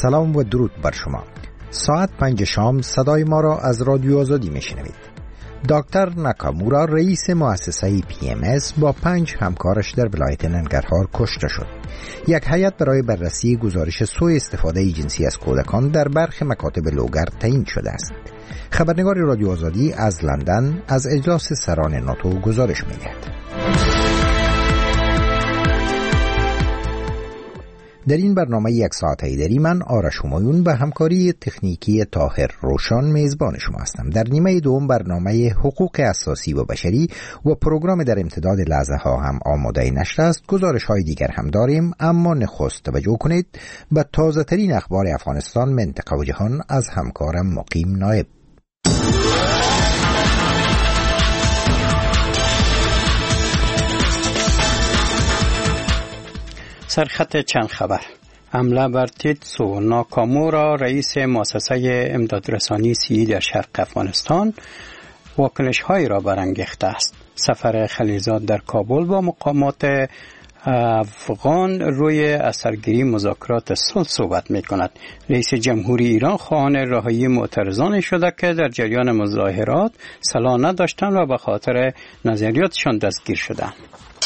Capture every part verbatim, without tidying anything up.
سلام و درود بر شما. ساعت پنج شام صدای ما را از رادیو آزادی میشنوید. دکتر ناکامورا رئیس مؤسسه پی ام اس با پنج همکارش در ولایت ننگرهار کشته شد. یک هیئت برای بررسی گزارش سوء استفاده جنسی از کودکان در برخی مکاتب لوگر تعیین شده است. خبرنگار رادیو آزادی از لندن از اجلاس سران ناتو گزارش می‌دهد. در این برنامه یک ساعت ایدری من آرش همایون به همکاری تکنیکی طاهر روشان میزبان شما هستم. در نیمه دوم برنامه حقوق اساسی و بشری و پروگرام در امتداد لحظه ها هم آماده نشر است. گزارش های دیگر هم داریم، اما نخست توجه کنید به تازه ترین اخبار افغانستان، منطقه و جهان از همکارم مقیم نایب. سرخط چند خبر. حمله بر تیتسو ناکامورا رئیس مؤسسه امدادرسانی سی در شرق افغانستان واکنش هایی را برانگیخته است. سفر خلیزاد در کابل با مقامات افغان روی اثرگیری مذاکرات صلح صحبت می کند. رئیس جمهوری ایران خواهان رهایی معترضان شده که در جریان مظاهرات صلاح نداشتند و به خاطر نظریاتشان دستگیر شدند.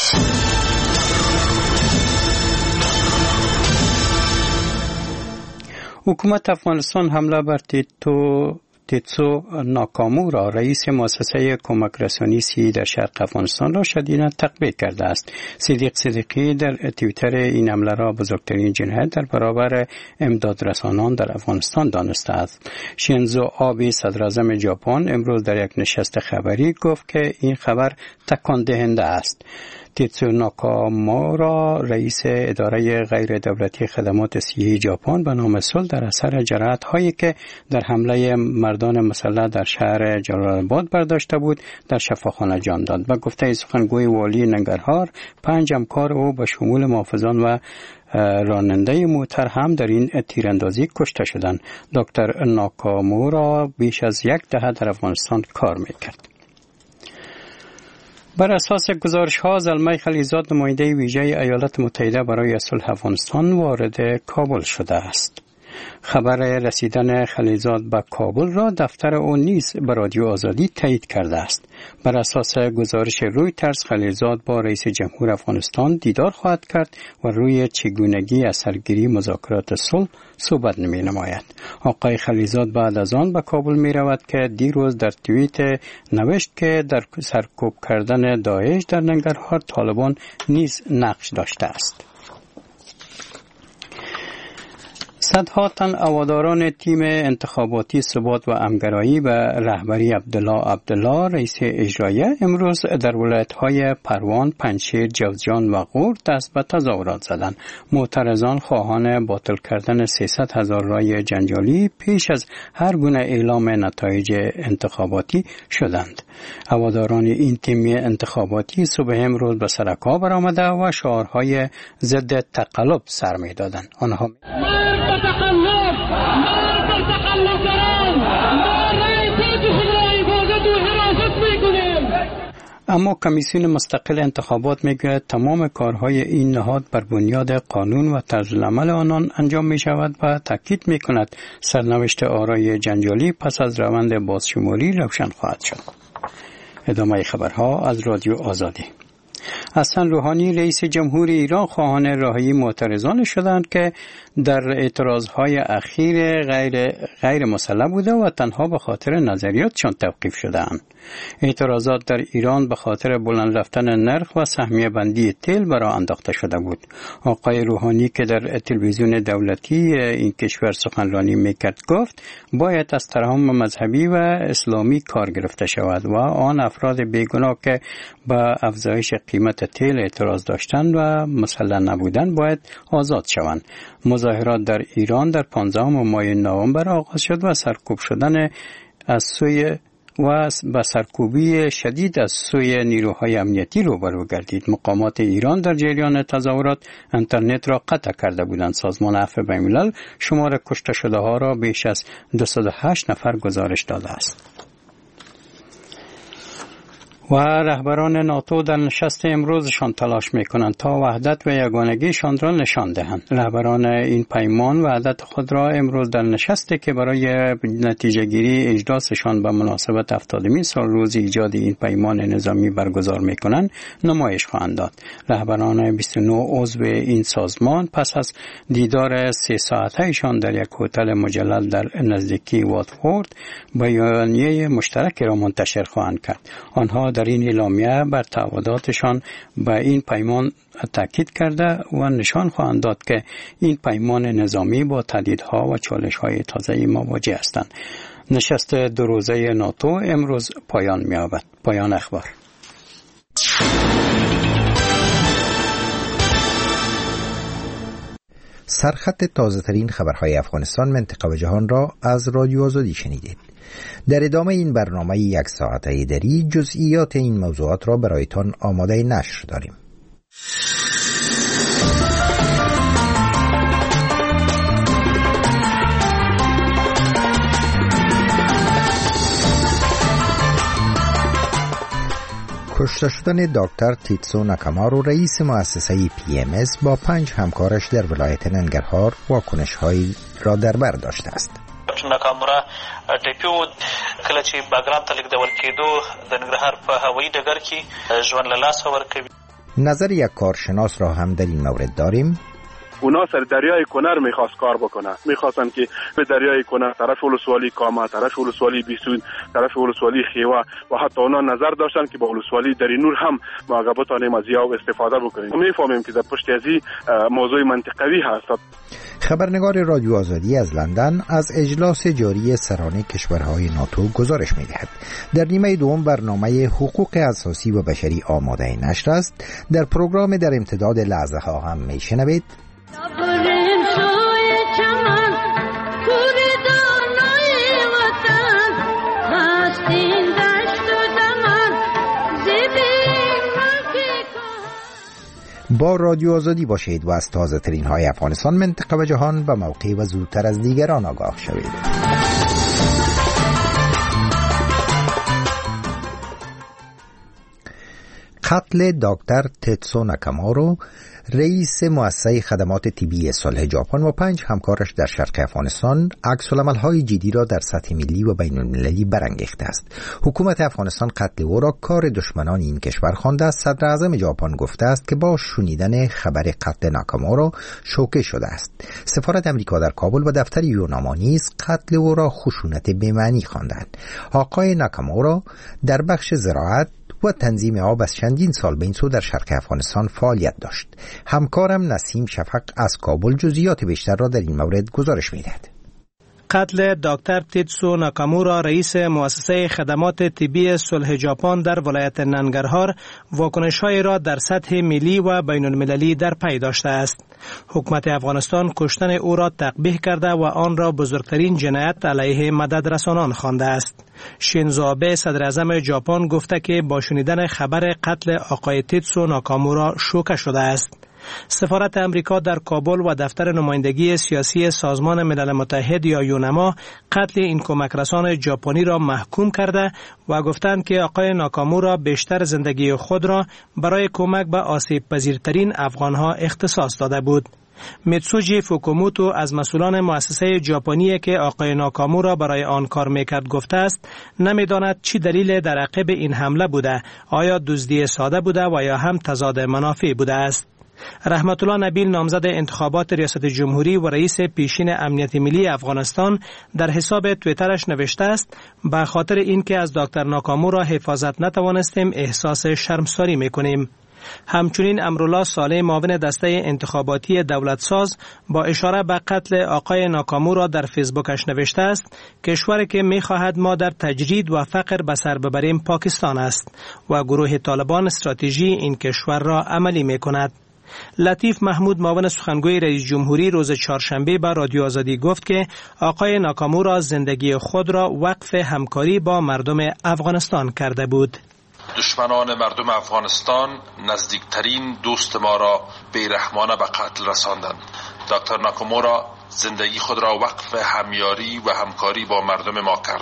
حکومت افغانستان حمله بر تیتو تیتسو ناکامورا رئیس مؤسسه کمک رسانی سی در شرق افغانستان را شدیداً تقبیح کرده است. صدیق صدیقی در توییتر این حمله را بزرگترین جنایت در برابر امدادرسانان در افغانستان دانسته است. شینزو آبه صدر اعظم ژاپن امروز در یک نشست خبری گفت که این خبر تکان دهنده است. تیتسو ناکامورا رئیس اداره غیر دولتی خدمات سیاسی ژاپن به نام صلح در اثر جراحت هایی که در حمله مردان مسلح در شهر جلال آباد برداشته بود در شفاخانه جان داد. به گفته سخنگوی والی ننگرهار، پنج همکار او به شمول محافظان و راننده موتر هم در این تیراندازی کشته شدند. دکتر ناکامورا بیش از یک دهه در افغانستان کار میکرد. بر اساس گزارش‌ها زلمه خلیزاد نماینده ویژه ایالات متحده برای صلح افغانستان وارد کابل شده است. خبر رسیدن خلیزاد به کابل را دفتر او نیز به رادیو آزادی تایید کرده است. بر اساس گزارش رویترز خلیزاد با رئیس جمهور افغانستان دیدار خواهد کرد و روی چگونگی اثرگیری مذاکرات صلح صحبت می نماید. آقای خلیزاد بعد از آن به کابل می رود که دیروز در توییت نوشت که در سرکوب کردن داعش در ننگرهار طالبان نیز نقش داشته است. صدها تن هواداران تیم انتخاباتی ثبات و همگرایی به رهبری عبدالله عبدالله رئیس اجرایی امروز در ولایت‌های پروان، پنجشیر، جوزجان و غور دست به تظاهرات زدند. معترضان خواهان باطل کردن سیصد هزار رای جنجالی پیش از هر گونه اعلام نتایج انتخاباتی شدند. هواداران این تیم انتخاباتی صبح امروز به سرک‌ها برآمده و شعارهای ضد تقلب سر می‌دادند. آنها اما کمیسیون مستقل انتخابات میگوید تمام کارهای این نهاد بر بنیاد قانون و طرزالعمل آنان انجام می شود و تاکید می کند سرنوشت آرای جنجالی پس از روند بازشماری روشن خواهد شد. ادامه خبرها از رادیو آزادی. حسن روحانی رئیس جمهوری ایران خواهان رهایی معترضان شدند که در اعتراضهای اخیر غیر غیر مسلح بوده و تنها به خاطر نظریاتشان توقیف شدند. اعتراضات در ایران به خاطر بلند رفتن نرخ و سهمیه بندی تیل برآ انداخته شده بود. آقای روحانی که در تلویزیون دولتی این کشور سخنرانی میکرد گفت باید از ترحم مذهبی و اسلامی کار گرفته شود و آن افراد بیگناه که به افزایش قیمت تیل اعتراض داشتند و مسلح نبودند باید آزاد شوند. مظاهرات در ایران در پانزدهم ماه نوامبر آغاز شد و سرکوب شدن از سوی و با سرکوبی شدید از سوی نیروهای امنیتی روبرو گردید. مقامات ایران در جریان تظاهرات اینترنت را قطع کرده بودند. سازمان عفو بین‌الملل شمار کشته شده ها را بیش از دویست و هشت نفر گزارش داده است. و رهبران ناتو در نشست امروزشان تلاش میکنند تا وحدت و یگانگیشان را نشان دهند. رهبران این پیمان وحدت خود را امروز در نشستی که برای نتیجه گیری اجلاسشان به مناسبت هفتادمین سال روز ایجاد این پیمان نظامی برگزار میکنند نمایش خواهند داد. رهبران بیست و نه عضو این سازمان پس از دیدار سه ساعتهشان در یک هتل مجلل در نزدیکی واتفورد بیانیه مشترک را منتشر خواهند کرد. آنها در این اعلامیه بر تعهداتشان به این پیمان تاکید کرده و نشان خواهند داد که این پیمان نظامی با تهدیدها و چالش‌های تازه‌ای مواجه هستند. نشست دو روزه ناتو امروز پایان می‌یابد. پایان اخبار. سرخط تازه‌ترین خبرهای افغانستان، منطقه و جهان را از رادیو آزادی شنیدید. در ادامه این برنامه یک ساعته دری جزئیات این موضوعات را برایتان آماده نشر داریم. کشته شدن دکتر تیتسو ناکامورا رئیس مؤسسه پی ام اس با پنج همکارش در ولایت ننگرهار واکنش‌هایی را در بر داشته است. ناکامورا ټیپو کله چې باګرام ته لیږدول کېدو د ننګرهار په هوایي ډګر کې ژوند له لاسه ورکوي. نظر یک کارشناس را هم در این مورد داریم. اونا سر دریای کنر میخواست کار بکنه، میخواستن که به دریای کنر طرف ولسوالی کامه، طرف ولسوالی بیسون، طرف ولسوالی خیوه و حتی اونا نظر داشتن که با ولسوالی درینور هم ما بتانیم از یاو استفاده بکنیم. میفهمیم که در پشت از این موضوع منطقوی هست. خبرنگار رادیو آزادی از لندن از اجلاس جاری سران کشورهای ناتو گزارش می‌دهد. در نیمه دوم برنامه حقوق اساسی و بشری آماده نشر است. در پروگرام در امتداد لحظه ها هم میشنوید با رادیو آزادی باشید و از تازه ترین های افغانستان، منطقه و جهان به موقع و زودتر از دیگران آگاه شوید. قتل دکتر تیتسو ناکامورا رئیس مؤسسه خدمات طبی صلح ژاپن و پنج همکارش در شرق افغانستان عکس‌العمل‌های جدی را در سطح ملی و بین‌المللی برانگیخته است. حکومت افغانستان قتل او را کار دشمنان این کشور خوانده است. صدر اعظم ژاپن گفته است که با شنیدن خبر قتل ناکامورا شوکه شده است. سفارت امریکا در کابل و دفتر یوناما نیز قتل او را خشونت بی‌معنی خواندند. آقای ناکامورا در بخش زراعت و تنظیم آب از چندین سال به این سو در شرق افغانستان فعالیت داشت. همکارم نسیم شفق از کابل جزئیات بیشتر را در این مورد گزارش می‌دهد. قتل دکتر تیتسو ناکامورا رئیس مؤسسه خدمات طبی صلح ژاپن در ولایت ننگرهار واکنش‌های را در سطح ملی و بین‌المللی در پی داشته است. حکومت افغانستان کشتن او را تقبیح کرده و آن را بزرگترین جنایت علیه مدد رسانان خوانده است. شینزو آبه صدر اعظم ژاپن گفته که با شنیدن خبر قتل آقای تیتسو ناکامورا شوکه شده است. سفارت امریکا در کابل و دفتر نمایندگی سیاسی سازمان ملل متحد یا یونما قتل این کمک رسان ژاپنی را محکوم کرده و گفتند که آقای ناکامورا بیشتر زندگی خود را برای کمک به آسیب پذیرترین افغانها اختصاص داده بود. میتسوجی فوکوموتو از مسئولان مؤسسه ژاپنی که آقای ناکامورا برای آن کار میکرد گفته است نمیداند چی دلیل در عقب این حمله بوده، آیا دزدی ساده بوده و یا هم تضاد منافع بوده است. رحمت الله نبیل نامزد انتخابات ریاست جمهوری و رئیس پیشین امنیت ملی افغانستان در حساب توییترش نوشته است به خاطر اینکه از دکتر ناکامورا حفاظت نتوانستیم احساس شرمساری میکنیم. همچنین امرالله صالح معاون دسته انتخاباتی دولت ساز با اشاره به قتل آقای ناکامورا در فیسبوکش نوشته است کشوری که می‌خواهد ما در تجرید و فقر به سر ببریم پاکستان است و گروه طالبان استراتژی این کشور را عملی می‌کند. لطیف محمود معاون سخنگوی رئیس جمهوری روز چهارشنبه به رادیو آزادی گفت که آقای ناکامورا زندگی خود را وقف همکاری با مردم افغانستان کرده بود. دشمنان مردم افغانستان نزدیکترین دوست ما را بیرحمانه به قتل رساندند. دکتر ناکامورا زندگی خود را وقف همیاری و همکاری با مردم ما کرد.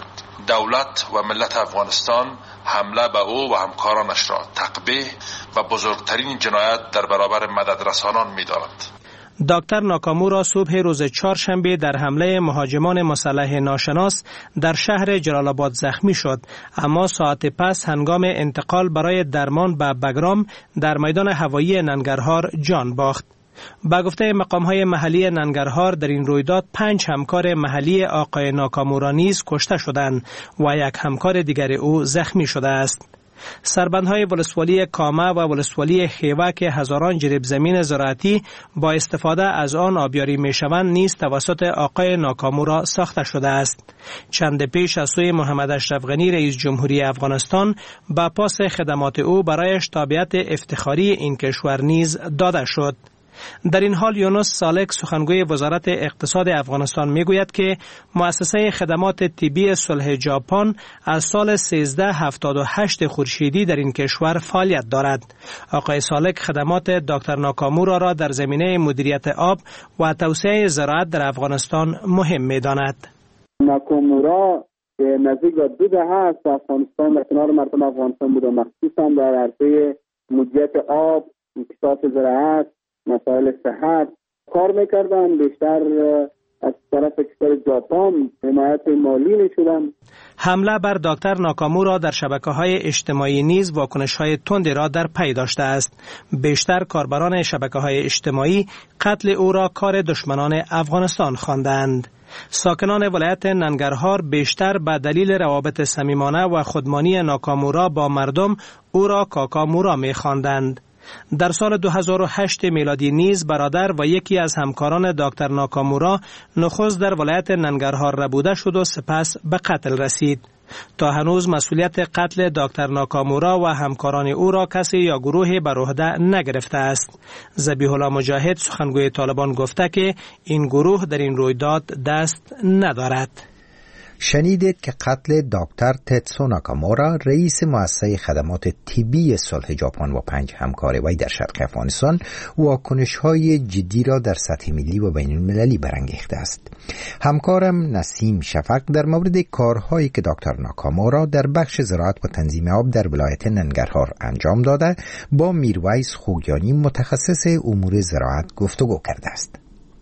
دولت و ملت افغانستان حمله به او و همکارانش را تقبیح و بزرگترین جنایت در برابر مددرسانان می‌دانند. دکتر ناکامورا صبح روز چهارشنبه در حمله مهاجمان مسلح ناشناس در شهر جلال آباد زخمی شد، اما ساعت پس هنگام انتقال برای درمان به بگرام در میدان هوایی ننگرهار جان باخت. با گفته مقام‌های محلی ننگرهار در این رویداد پنج همکار محلی آقای ناکامورا نیز کشته شدند و یک همکار دیگر او زخمی شده است. سربندهای ولسوالی کامه و ولسوالی خیوه که هزاران جریب زمین زراعتی با استفاده از آن آبیاری میشوند نیز توسط آقای ناکامورا ساخته شده است. چند پیش از سوی محمد اشرف غنی رئیس جمهوری افغانستان با پاس خدمات او برایش تابعیت افتخاری این کشور نیز داده شد. در این حال یونس سالک سخنگوی وزارت اقتصاد افغانستان میگوید که مؤسسه خدمات طبی صلح ژاپن از سال سیزده هفتاد و هشت خورشیدی در این کشور فعالیت دارد. آقای سالک خدمات دکتر ناکامورا را در زمینه مدیریت آب و توسعه زراعت در افغانستان مهم می‌داند. ناکامورا نزدیک دو دهه است در افغانستان در کنار مردم افغانستان بود و مخصوصا در عرصه مدیریت آب، اقتصاد زراعت، مسائل صحت کار میکردن. بیشتر از طرف کشور ژاپن حمایت مالی میشدن. حمله بر دکتر ناکامورا در شبکه‌های اجتماعی نیز واکنش‌های تندی را در پی داشته است. بیشتر کاربران شبکه‌های اجتماعی قتل او را کار دشمنان افغانستان خواندند. ساکنان ولایت ننگرهار بیشتر به دلیل روابط صمیمانه و خودمانی ناکامورا با مردم او را کاکامورا می‌خواندند. در سال دو هزار و هشت میلادی نیز برادر و یکی از همکاران دکتر ناکامورا نخست در ولایت ننگرهار ربوده شد و سپس به قتل رسید. تا هنوز مسئولیت قتل دکتر ناکامورا و همکاران او را کسی یا گروهی بر عهده نگرفته است. ذبیح الله مجاهد سخنگوی طالبان گفته که این گروه در این رویداد دست ندارد. شنیدید که قتل دکتر تتسو ناکامورا رئیس مؤسسه خدمات طبی صلح ژاپن و پنج همکار وی در شرق افغانستان واکنش‌های جدی را در سطح ملی و بین المللی برانگیخته است. همکارم نسیم شفق در مورد کارهایی که دکتر ناکامورا در بخش زراعت و تنظیم آب در ولایت ننگرهار انجام داده با میرویس خوگیانی متخصص امور زراعت گفتگو کرده است.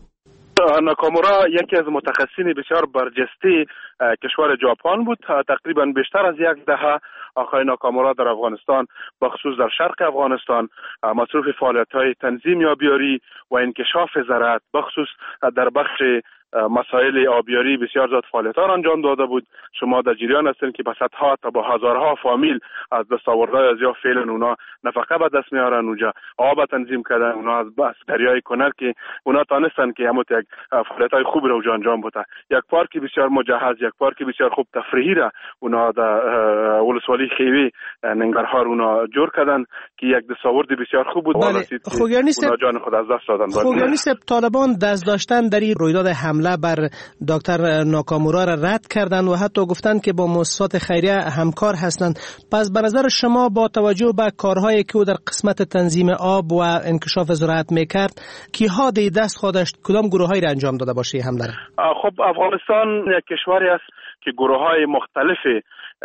ناکامورا یکی از متخصصین بسیار برجسته کشور ژاپن بود. تقریبا بیشتر از یک دهه آقای ناکامورا در افغانستان بخصوص در شرق افغانستان مصروف فعالیت‌های تنظیم آبیاری و انکشاف زراعت بخصوص در بخش مسائل آبیاری بسیار زیاد فعالیت‌ها انجام داده بود. شما در جریان هستین که به صدها تا با هزارها فامیل از دستاوردهای از یا فعلا اونا نفقه به دست میارن، اونجا آب تنظیم کردن، اونا از بس دریای کنر که اونا تانستن که همون یک فعالیت‌های خوب رو اونجا انجام بده. یک پارک بسیار مجهز، یک پارک بسیار خوب تفریحی را اونا در ولسوالی خیوی ننگرهار اونا جور کردن که یک دستاورد بسیار خوب بود. بله. خوگیانی اونا جان خود از دست دادن. خوگیانی صاحب، طالبان دست داشتن در این رویداد حمله بر دکتر ناکامورا را رد کردند و حتی گفتند که با مؤسسات خیریه همکار هستند. پس به نظر شما با توجه به کارهایی که او در قسمت تنظیم آب و انکشاف زراعت میکرد، کیها دی دست خودش کدام گروهایی را انجام داده باشه حمله را؟ خب افغانستان یک کشوری است که گروه‌های مختلفی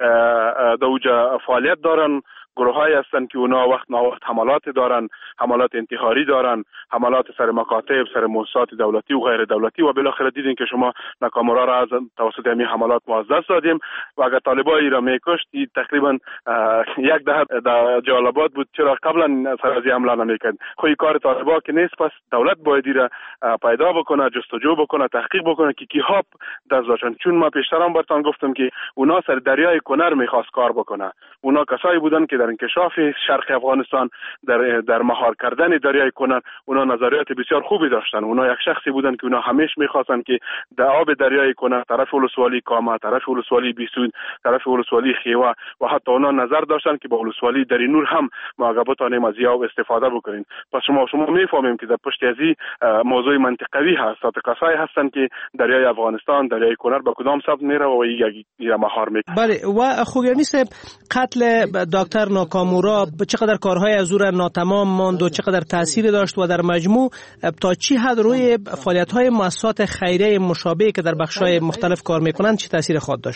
در اوجا فعالیت دارن. گروه‌هایی هستند که اونا وقت ناوقت حملات دارن، حملات انتحاری دارن، حملات سر مکاتب، سر مؤسسات دولتی و غیر دولتی و بالاخره دیدین که شما ناکامورا را از توسط همین حملات ما از دست دادیم و اگر طالبایی را میکشت تقریبا یک دهه در جلال آباد بود. چرا قبلا سر از حمله نمیکرد؟ خو کار طالبا که نیست، پس دولت باید را پیدا بکنه، جستجو بکنه، تحقیق بکنه که کیها دست داشتن. چون ما پیشتر هم براتون گفتم که اونا سر دریای کنر میخواست کار بکنه. اونا کسایی بودن که در انکشاف شرق افغانستان، در در مهار کردن دریای کنر اونا نظریات بسیار خوبی داشتن. اونا یک شخصی بودن که اونا همیشه میخواستن که در آب دریای کنر طرف ولسوالی کامه، طرف ولسوالی بیسود، طرف ولسوالی خیوه و حتی اونا نظر داشتن که با ولسوالی در نور هم ما بتونیم از آب استفاده بکنیم. پس شما شما میفهمیم که در پشت از این موضوع منطقوی هست. کسایی هستن که دریای افغانستان، دریای کنر به کدام سمت میره و یک مهار میکنه. بله. و خوگیانی صاحب، قتل دکتر ناکامورا چقدر کارهای از او را ناتمام ماند و چقدر تأثیر داشت و در مجموع تا چی حد روی فعالیت‌های مؤسسات خیریه مشابه که در بخش‌های مختلف کار می‌کنند چه تأثیر خواهد داشت؟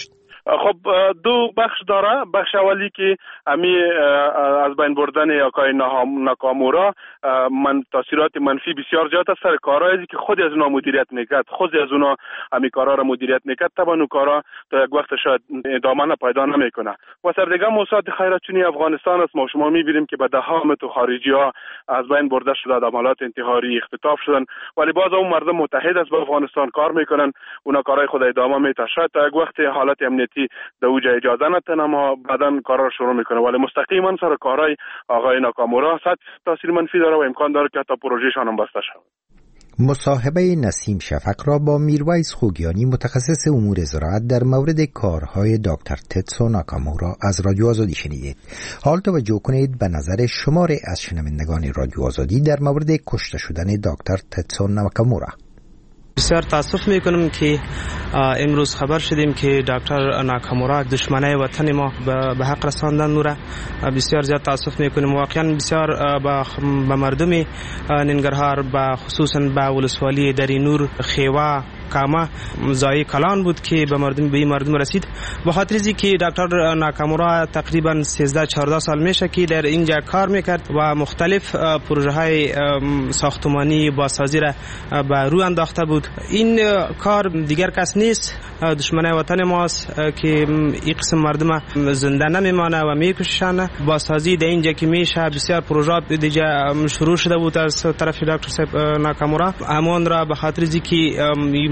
خب دو بخش داره. بخش اولی که امی از بین بردن آقای ناکامورا من تاثیرات منفی بسیار زیاد است سر کارهایی که خود از اونها مدیریت میکرد، خود از اونها امی کارها را مدیریت میکرد، طبعا اون کارها تا یک وقت شاید ادامه پیدا نمیکنه. و سر دیگه موساد خیراتچونی افغانستان است. ما شما میبینیم که به دهها تو خارجی ها از بین برده شده، عملیات انتحاری اختطاف شدن، ولی باز اون مردم متحد است با افغانستان کار میکنن، اونا کارهای خود ادامه میده. شاید تا یک وقت حالت امنیتی در اوج اجازه نده اما بعداً کارا شروع میکنه، ولی مستقیما سر کارهای آقای ناکامورا صد تاثیر منفی داره و امکان داره که حتی پروژهشان هم بسته شود. مصاحبه نسیم شفق را با میرویس خوگیانی متخصص امور زراعت در مورد کارهای دکتر تدسو ناکامورا از رادیو آزادی شنیدید. حال توجه کنید به نظر شماری از شنوندگان رادیو آزادی در مورد کشته شدن دکتر تدسو ناکامورا. بسیار تاسف میکنم که امروز خبر شدیم که دکتر ناکامورا دشمنای وطن ما به حق رساندن نوره. بسیار زیاد تاسف میکنیم. واقعا بسیار به مردم ننگرهار به خصوصا به ولسوالی دری خیوه کامه زای کلان بود که به مردم به مردم رسید. به خاطر اینکه که دکتر ناکامورا تقریبا سیزده چهارده سال میشه که در اینجا کار میکرد و مختلف پروژه های ساختمانی بازسازی را به روی انداخته بود. این کار دیگر کس نیست، دشمن وطن ماست که این قسم مردم زنده نمیمانه و میکشن. بازسازی در اینجا که میشه بسیار پروژه دیگه شروع شده بود از طرف دکتر ناکامورا. امان را به خاطر اینکه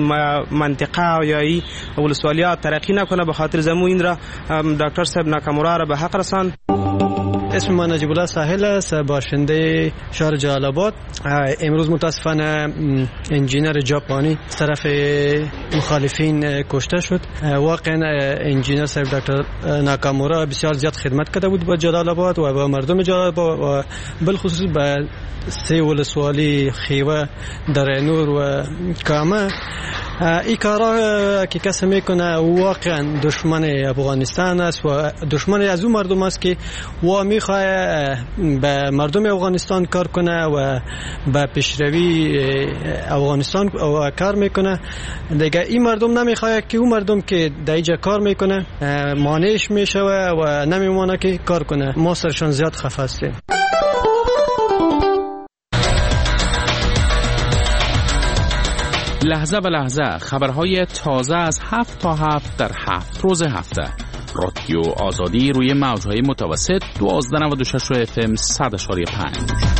منطقه یا ای ولسوالیات ترقی نکنه، به خاطر زمو این را دکتر صاحب ناکامورا را به حق رساند. اسم من نجیب الله ساحل است، باشنده شهر جلال آباد. امروز متاسفانه انجینر ژاپنی طرف مخالفین کشته شد. واقعا انجینر صاحب دکتر ناکامورا بسیار زیاد خدمت کرده بود با جلال آباد و با مردم جلال آباد و بالخصوص به سه ولسوالی خیوه، درینور و کامه. این کارا که کسی میکنه واقعا دشمن افغانستان است و دشمن از اون مردم است که و میخواه به مردم افغانستان کار کنه و به پیشروی افغانستان کار میکنه. دیگه این مردم نمیخواه که اون مردم که در اینجا کار میکنه مانعش میشه و نمیمونه که کار کنه. ما سرشان زیاد خفه هستیم. لحظه به لحظه خبرهای تازه از هفت تا هفت در هفت روز هفته. رادیو آزادی روی موجهای متوسط دوازده نود و شش اف ام صد اشاری پنج.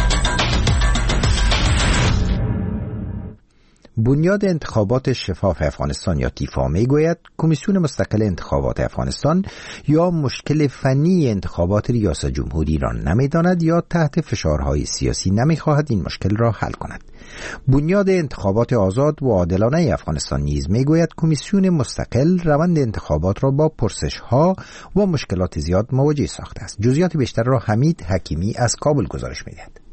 بنیاد انتخابات شفاف افغانستان یا تیفا میگوید کمیسیون مستقل انتخابات افغانستان یا مشکل فنی انتخابات ریاست جمهوری را نمیداند یا تحت فشارهای سیاسی نمیخواهد این مشکل را حل کند. بنیاد انتخابات آزاد و عادلانه افغانستان نیز میگوید کمیسیون مستقل روند انتخابات را با پرسش‌ها و مشکلات زیاد مواجه ساخته است. جزئیات بیشتر را حمید حکیمی از کابل گزارش می‌دهد.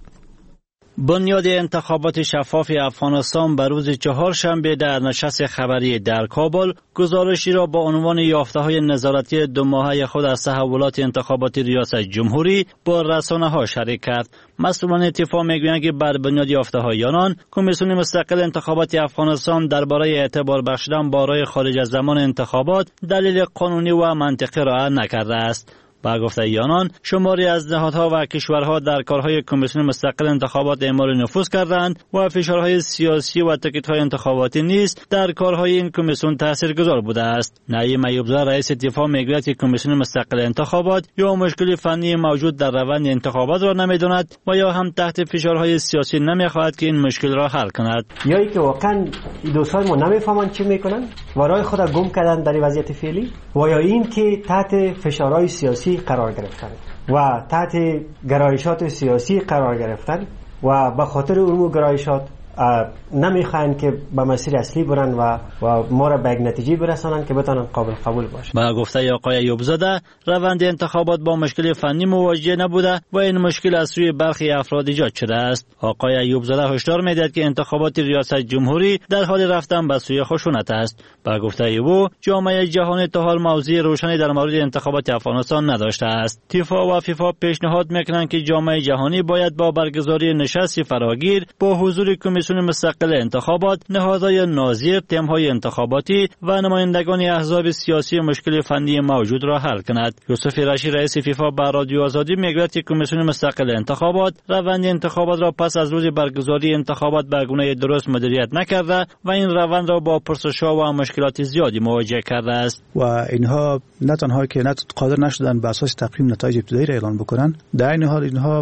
بنیاد انتخابات شفاف افغانستان به روز چهارشنبه در نشست خبری در کابل گزارشی را با عنوان یافته‌های نظارتی دو ماهه خود از تحولات انتخابات ریاست جمهوری با رسانه‌ها شریک کرد. مسئولان اتفاق میگویند که بر بنیاد یافته‌های آنان کمیسیون مستقل انتخابات افغانستان درباره اعتبار بخشیدن با رای خارج از زمان انتخابات دلیل قانونی و منطقی را نکرده است. با گفته آنان شماری از نهادها و کشورها در کارهای کمیسیون مستقل انتخابات اعمال نفوذ کردند و فشارهای سیاسی و تاکیدهای انتخاباتی نیز در کارهای این کمیسیون تاثیرگذار بوده است. نعیم ایوبزاده رئیس اتفاق میگوید که کمیسیون مستقل انتخابات یا مشکل فنی موجود در روند انتخابات را نمیداند و یا هم تحت فشارهای سیاسی نمیخواهد که این مشکل را حل کند. یا اینکه واقعا دوستان ما نمیفهمند چی میکنن و راه خود گم کردن در وضعیت فعلی و یا اینکه تحت فشارهای سیاسی قرار گرفتن و تحت گرایشات سیاسی قرار گرفتن و به خاطر اون گرایشات نمیخواین که به مسیر اصلی برن و و ما را به یک نتیجه برسانن که بتونن قابل قبول باشه. با گفته آقای ایوبزاده روند انتخابات با مشکل فنی مواجه نبوده و این مشکل از سوی برخی افراد ایجاد شده است. آقای ایوبزاده هشدار میدهد که انتخابات ریاست جمهوری در حال رفتن به سوی خشونت است. با گفته او جامعه جهانی تا حال موضوع روشنی در مورد انتخابات افغانستان نداشته است. تیفا و فیفا پیشنهاد میکنند که جامعه جهانی باید با برگزاری نشست فراگیر با حضور کمیسیون کمیسیون مستقل انتخابات، نهادهای ناظر، تیم‌های انتخاباتی و نمایندگان احزاب سیاسی مشکل فنی موجود را حل کند. یوسف رشی رئیس فیفا بر رادیو آزادی میگوید که کمیسیون مستقل انتخابات روند انتخابات را پس از روز برگزاری انتخابات به گونه درست مدیریت نکرده و این روند را با پرسش‌ها و مشکلات زیادی مواجه کرده است. و اینها نه تنها که نه قادر نشدن به اساس تقویم نتایج ابتدایی را اعلان بکنن، در این حال اینها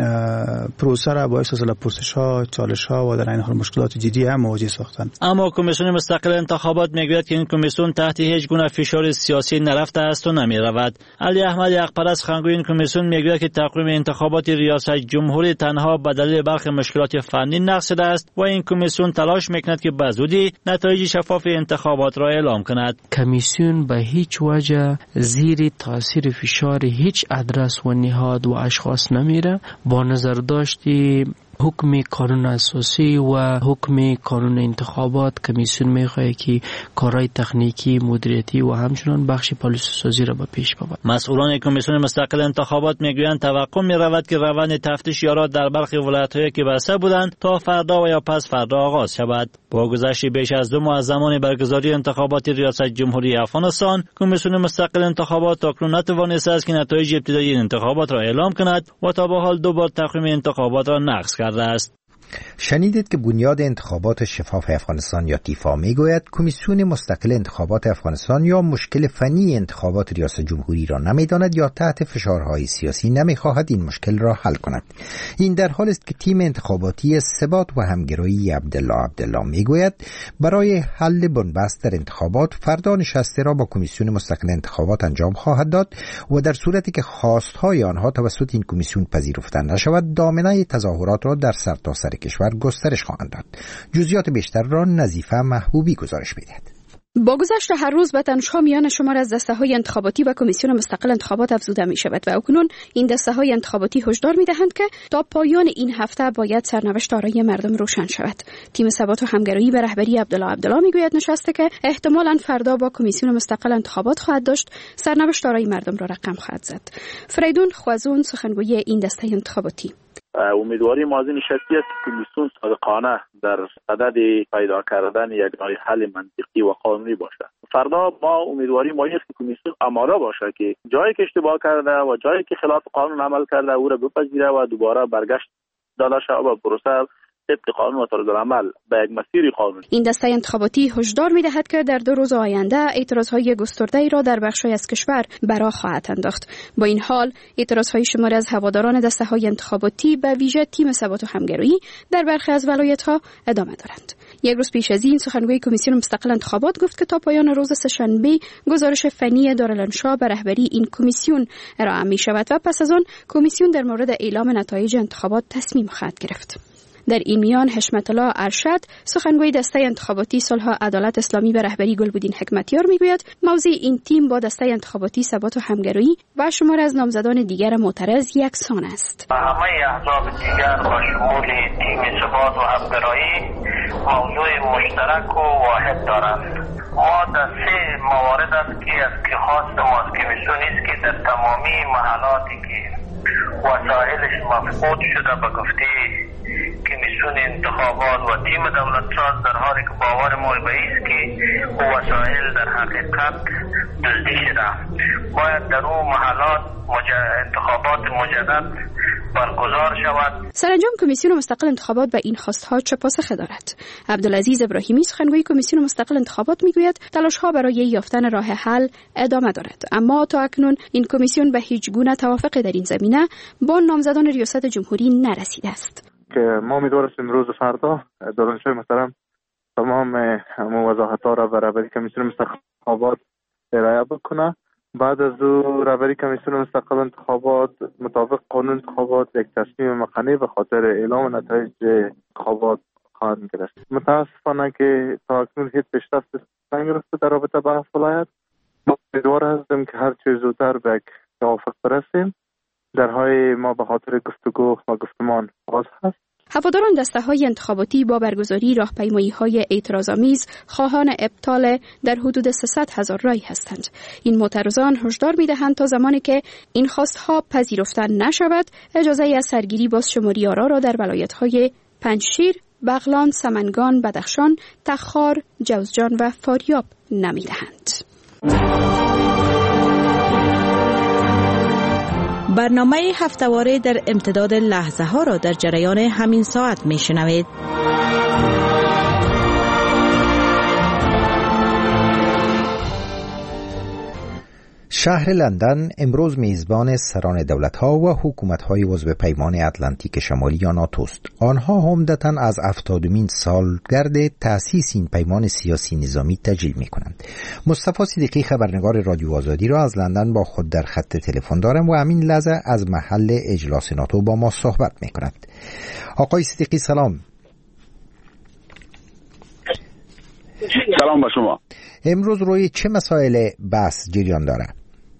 پروسه را باعث از پرسش‌ها، چالش‌ها و در این حال مشکلات جدی هم مواجه ساختند. اما کمیسیون مستقل انتخابات میگوید که این کمیسیون تحت هیچ گونه فشار سیاسی نرفته است و نمی‌رود. علی احمد یقپرست خانگوی این کمیسیون میگوید که تقویم انتخابات ریاست جمهوری تنها به دلیل برخی مشکلات فنی نقض شده است و این کمیسیون تلاش میکند که به زودی نتایج شفاف انتخابات را اعلام کند. کمیسیون به هیچ وجه زیر تاثیر فشار هیچ ادرس و نهاد و اشخاص نمیره. با نظر داشتی حکم قانون اساسی و حکم قانون انتخابات، کمیسیون میخواهد که کارهای تکنیکی، مدیریتی و همچنان بخش پالیسی سازی را به پیش ببرد. مسئولان کمیسیون مستقل انتخابات میگویند توقع میرود که روند تفتیش یارا در برخی ولایت‌هایی که بسته بودند تا فردا و یا پس فردا آغاز شود. با گذشت بیش از دو ماه از زمان برگزاری انتخابات ریاست جمهوری افغانستان، کمیسیون مستقل انتخابات تاکنون نتوانسته است که نتایج ابتدایی انتخابات را اعلام کند و تا به حال دو بار تقویم انتخابات را نقض کرده است. شنیدید که بنیاد انتخابات شفاف افغانستان یا تیفا میگوید کمیسیون مستقل انتخابات افغانستان یا مشکل فنی انتخابات ریاست جمهوری را نمیداند یا تحت فشارهای سیاسی نمیخواهد این مشکل را حل کند. این در حال است که تیم انتخاباتی ثبات و همگرایی عبدالله عبدالله میگوید برای حل بنبست در انتخابات فردا نشسته را با کمیسیون مستقل انتخابات انجام خواهد داد و در صورتی که خواستهای آنها توسط این کمیسیون پذیرفته نشود دامنه تظاهرات را در سرتاسر کشور گسترش خواهند داد. جزئیات بیشتر را نظیفه محبوبی گزارش می‌دهد. با گذشت هر روز به تنش‌ها میان شمار از دسته‌های انتخاباتی و کمیسیون مستقل انتخابات افزوده می‌شود و اکنون این دسته‌های انتخاباتی هشدار می‌دهند که تا پایان این هفته باید سرنوشت آرای مردم روشن شود. تیم ثبات و همگرایی به رهبری عبدالله عبدالله میگوید نشسته که احتمالاً فردا با کمیسیون مستقل انتخابات خواهد داشت سرنوشت آرای مردم را رقم خواهد زد. فریدون خوازون سخنگوی این دسته انتخاباتی: امیدواری ما از این نشستی است که کمیسیون صادقانه در صدد پیدا کردن یک راه حل منطقی و قانونی باشد. فردا ما امیدواری ما است که کمیسیون آماده باشه که جایی که اشتباه کرده و جایی که خلاف قانون عمل کرده او را بپذیره و دوباره برگشت داده شود و پروسه طبق قانون و طرز العمل به یک مسیر قانونی. این دسته انتخاباتی هشدار می‌دهد که در دو روز آینده اعتراضهای گسترده‌ای را در بخش‌های از کشور برآ خواهد انداخت. با این حال اعتراضهای شماری از هواداران دسته‌های انتخاباتی به ویژه تیم ثبات و همگرایی در برخی از ولایت‌ها ادامه دارند. یک روز پیش از این سخنگوی کمیسیون مستقل انتخابات گفت که تا پایان روز سه‌شنبه گزارش فنی دارالانشا به رهبری این کمیسیون ارائه می‌شود و پس از آن کمیسیون در مورد اعلام نتایج انتخابات تصمیم خواهد گرفت. در این میان حشمت الله ارشد سخنگوی دسته انتخاباتی صلح و عدالت اسلامی به رهبری گلبدین حکمتیار میگوید موضع این تیم با دسته انتخاباتی ثبات و همگرایی و شمار از نامزدان دیگر معترض یکسان است. همه احزاب دیگر با شمول تیم ثبات و همگرایی موضوع مشترک و واحد دارند. ما در سه موارد است که از که خواست ما از کمیسیون است که در تمامی محلاتی که وسایلش مفقود شده به گفته کمیسیون انتخابات و تیم دولتساز در حالی که باور ما به است که وسایل در حقیقت دزدی شده باید در اون محلات انتخابات مجدد برگزار شود. سرانجام کمیسیون مستقل انتخابات به این خواستها چه پاسخی دارد؟ عبدالعزیز ابراهیمی سخنگوی کمیسیون مستقل انتخابات میگوید تلاش‌ها برای یافتن راه حل ادامه دارد، اما تا اکنون این کمیسیون به هیچ گونه توافقی در این زمینه با نامزدان ریاست جمهوری نرسیده است. که ما امیدواریم روز فردا دارالانشای محترم تمام وضاحت‌ها را به رهبری کمیسیون مستقل انتخابات ارائه بکنه. بعد از او رهبری کمیسیون مستقل انتخابات مطابق قانون انتخابات یک تصمیم مقنعه به خاطر اعلام نتایج انتخابات خواهند گرفت. متاسفانه که تا اکنون هیچ پیشرفت نگرفته در رابطه با ولایت. ما امیدوار هستیم که هر چه زودتر به یک توافق برسیم. درهای ما به خاطر گفتگو و گفتمان باز هست. هواداران دسته‌های انتخاباتی با برگزاری راهپیمایی‌های اعتراض‌آمیز خواهان ابطال در حدود سیصد هزار رای هستند. این معترضان هشدار می‌دهند تا زمانی که این خواست‌ها پذیرفته نشود، اجازه از سرگیری بازشماری آرا را در ولایت‌های پنجشیر، بغلان، سمنگان، بدخشان، تخار، جوزجان و فاریاب نمی دهند. برنامه هفته‌واره در امتداد لحظه ها را در جریان همین ساعت می شنوید. شهر لندن امروز میزبان سران دولت‌ها و حکومت‌های عضو پیمان اتلانتیک شمالی یا ناتوست. آنها عمدتاً از هفتادمین سالگرد تأسیس این پیمان سیاسی نظامی تجلیل می‌کنند. مصطفی صدیقی خبرنگار رادیو آزادی را از لندن با خود در خط تلفن دارم و همین لحظه از محل اجلاس ناتو با ما صحبت می‌کند. آقای صدیقی سلام. سلام با شما. امروز روی چه مسائل بحث جریان دارد؟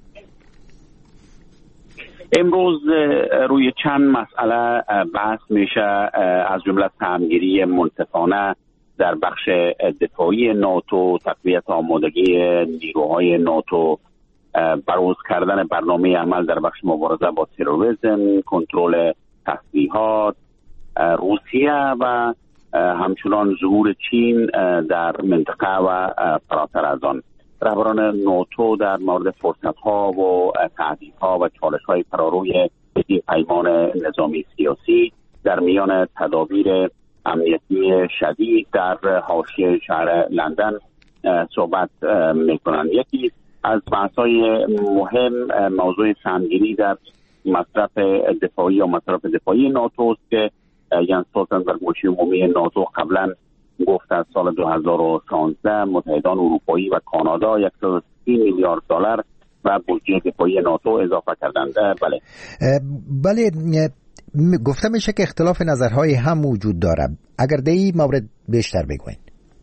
امروز روی چند مسئله بحث میشه، از جمله سهمگیری منصفانه در بخش دفاعی ناتو، تقویت آمادگی نیروهای ناتو، بروز کردن برنامه عمل در بخش مبارزه با تروریسم، کنترل تسلیحات، روسیه و همچنان ظهور چین در منطقه و فراتر از آن. رهبران ناتو در مورد فرصت‌ها و تهدیدها و چالش‌های فراروی این پیمان نظامی سیاسی در میان تدابیر امنیتی شدید در حاشیه شهر لندن صحبت می‌کنند. یکی از بحث‌های مهم موضوع سهمگیری در مصرف دفاعی یا مصرف دفاعی ناتو است که یانس استولتنبرگ مشیر عمومی ناتو قبلا گفت از سال دو هزار و شانزده متحدان اروپایی و کانادا صد و سی میلیارد دلار و بودجه دفاعی ناتو اضافه کردند. بله بله گفته میشه که اختلاف نظرهای هم وجود دارد. اگر در این مورد بیشتر بگوین.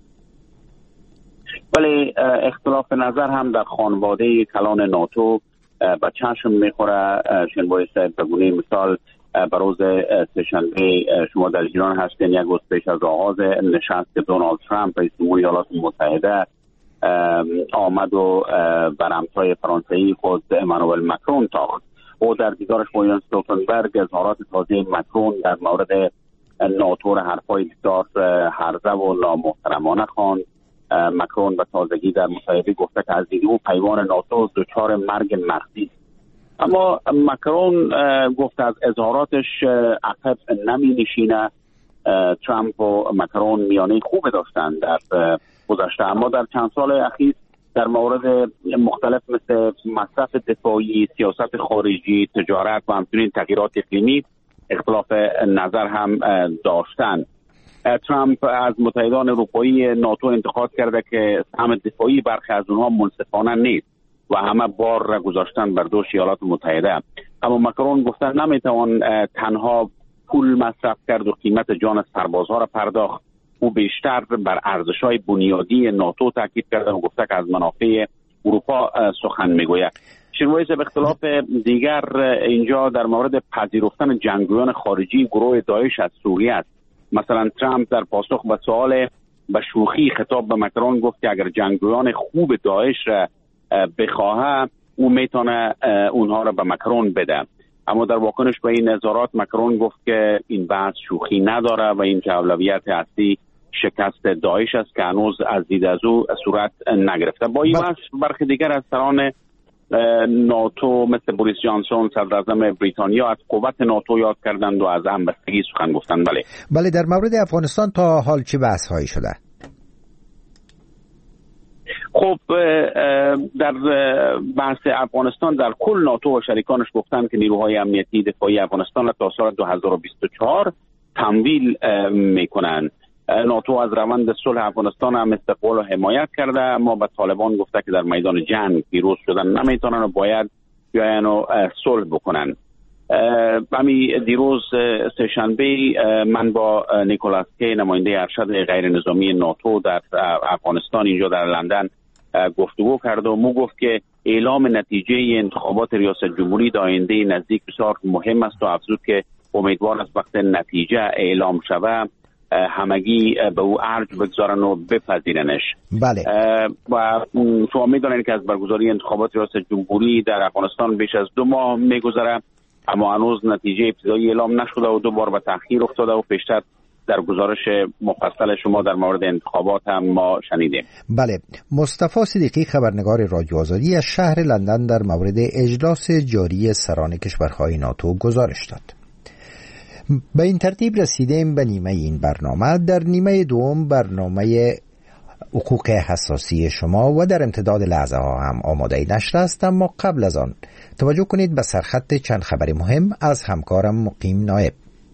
بله اختلاف نظر هم در خانواده کلان ناتو به چشم میخوره. شنبه صاحب به گونه مثال بر روز سه‌شنبه شما در ایران هستین، یک روز پیش از آغاز نشست دونالد ترامپ رئیس جمهور ایالات متحده آمد و بر همتای فرانسوی خود امانوئل مکرون تاخت. او در دیدارش با یانس استولتنبرگ اظهارات تازه مکرون در مورد ناتو را حرفای بسیار هرزه و نامحترمانه خواند. مکرون به تازگی در مصاحبه گفته که از دید او پیمان ناتو دچار مرگ مغزی. اما مکرون گفت از اظهاراتش عقب نمی نشینه. ترامپ و مکرون میانه خوب داشتن در گذشته، اما در چند سال اخیر در مورد مختلف مثل مصرف دفاعی، سیاست خارجی، تجارت و همچنین تغییرات اقلیمی اختلاف نظر هم داشتن. ترامپ از متحدان اروپایی ناتو انتقاد کرده که سهم دفاعی برخی از اونها منصفانه نیست و همه بار را گذاشتن بر دوش ایالات متحده. اما مکرون گفته نمیتوان تنها پول مصرف کرد و قیمت جان سربازها را پرداخت. او بیشتر بر ارزش‌های بنیادی ناتو تاکید کرده و گفته که از منافع اروپا سخن میگوید. شنوایز به اختلاف دیگر اینجا در مورد پذیرفتن جنگجویان خارجی گروه داعش از سوریه است. مثلا ترامپ در پاسخ به سوال به شوخی خطاب به مکرون گفت که اگر جنگجویان خوب داعش را بخواهد او میتونه اونها را به مکرون بده. اما در واکنش به این اظهارات مکرون گفت که این بحث شوخی نداره و این که اولویت اصلی شکست داعش است که هنوز از دید از او صورت نگرفته. با این بحث برخی دیگر از سران ناتو مثل بوریس جانسون صدر اعظم بریتانیا از قوت ناتو یاد کردند و از همبستگی سخن گفتند. بله بله در مورد افغانستان تا حال چه بحث هایی شده؟ خب در بحث افغانستان در کل ناتو و شریکانش گفتند که نیروهای امنیتی دفاعی افغانستان را تا سال دو هزار و بیست و چهار تمویل میکنند. ناتو از روند صلح افغانستان هم استقبال و حمایت کرده، اما به طالبان گفته که در میدان جنگ پیروز شدن نمیتونن و باید بیاین و صلح بکنن. همین دیروز سه‌شنبه من با نیکولاس کی نماینده ارشد غیر نظامی ناتو در افغانستان اینجا در لندن گفتگو کرد و مو گفت که اعلام نتیجه انتخابات ریاست جمهوری در آینده نزدیک بسیار مهم است و افزود که امیدوار است وقت نتیجه اعلام شود همگی به او ارج بگذارن و بپذیرنش. بله. و شما میدونید که از برگزاری انتخابات ریاست جمهوری در افغانستان بیش از دو ماه میگذره، اما هنوز نتیجه ابتدایی اعلام نشده و دوبار به تأخیر افتاده و پیشتر در گزارش مفصل شما در مورد انتخابات هم ما شنیدیم. بله، مصطفی صدیقی خبرنگار رادیو آزادی از شهر لندن در مورد اجلاس جاری سران کشورهای ناتو گزارش داد. به این ترتیب رسیدیم به نیمه این برنامه. در نیمه دوم برنامه حقوق حساسی شما و در امتداد لحظه ها هم آماده نشر است، اما قبل از آن توجه کنید به سرخط چند خبر مهم از همکارم مقیم نایب.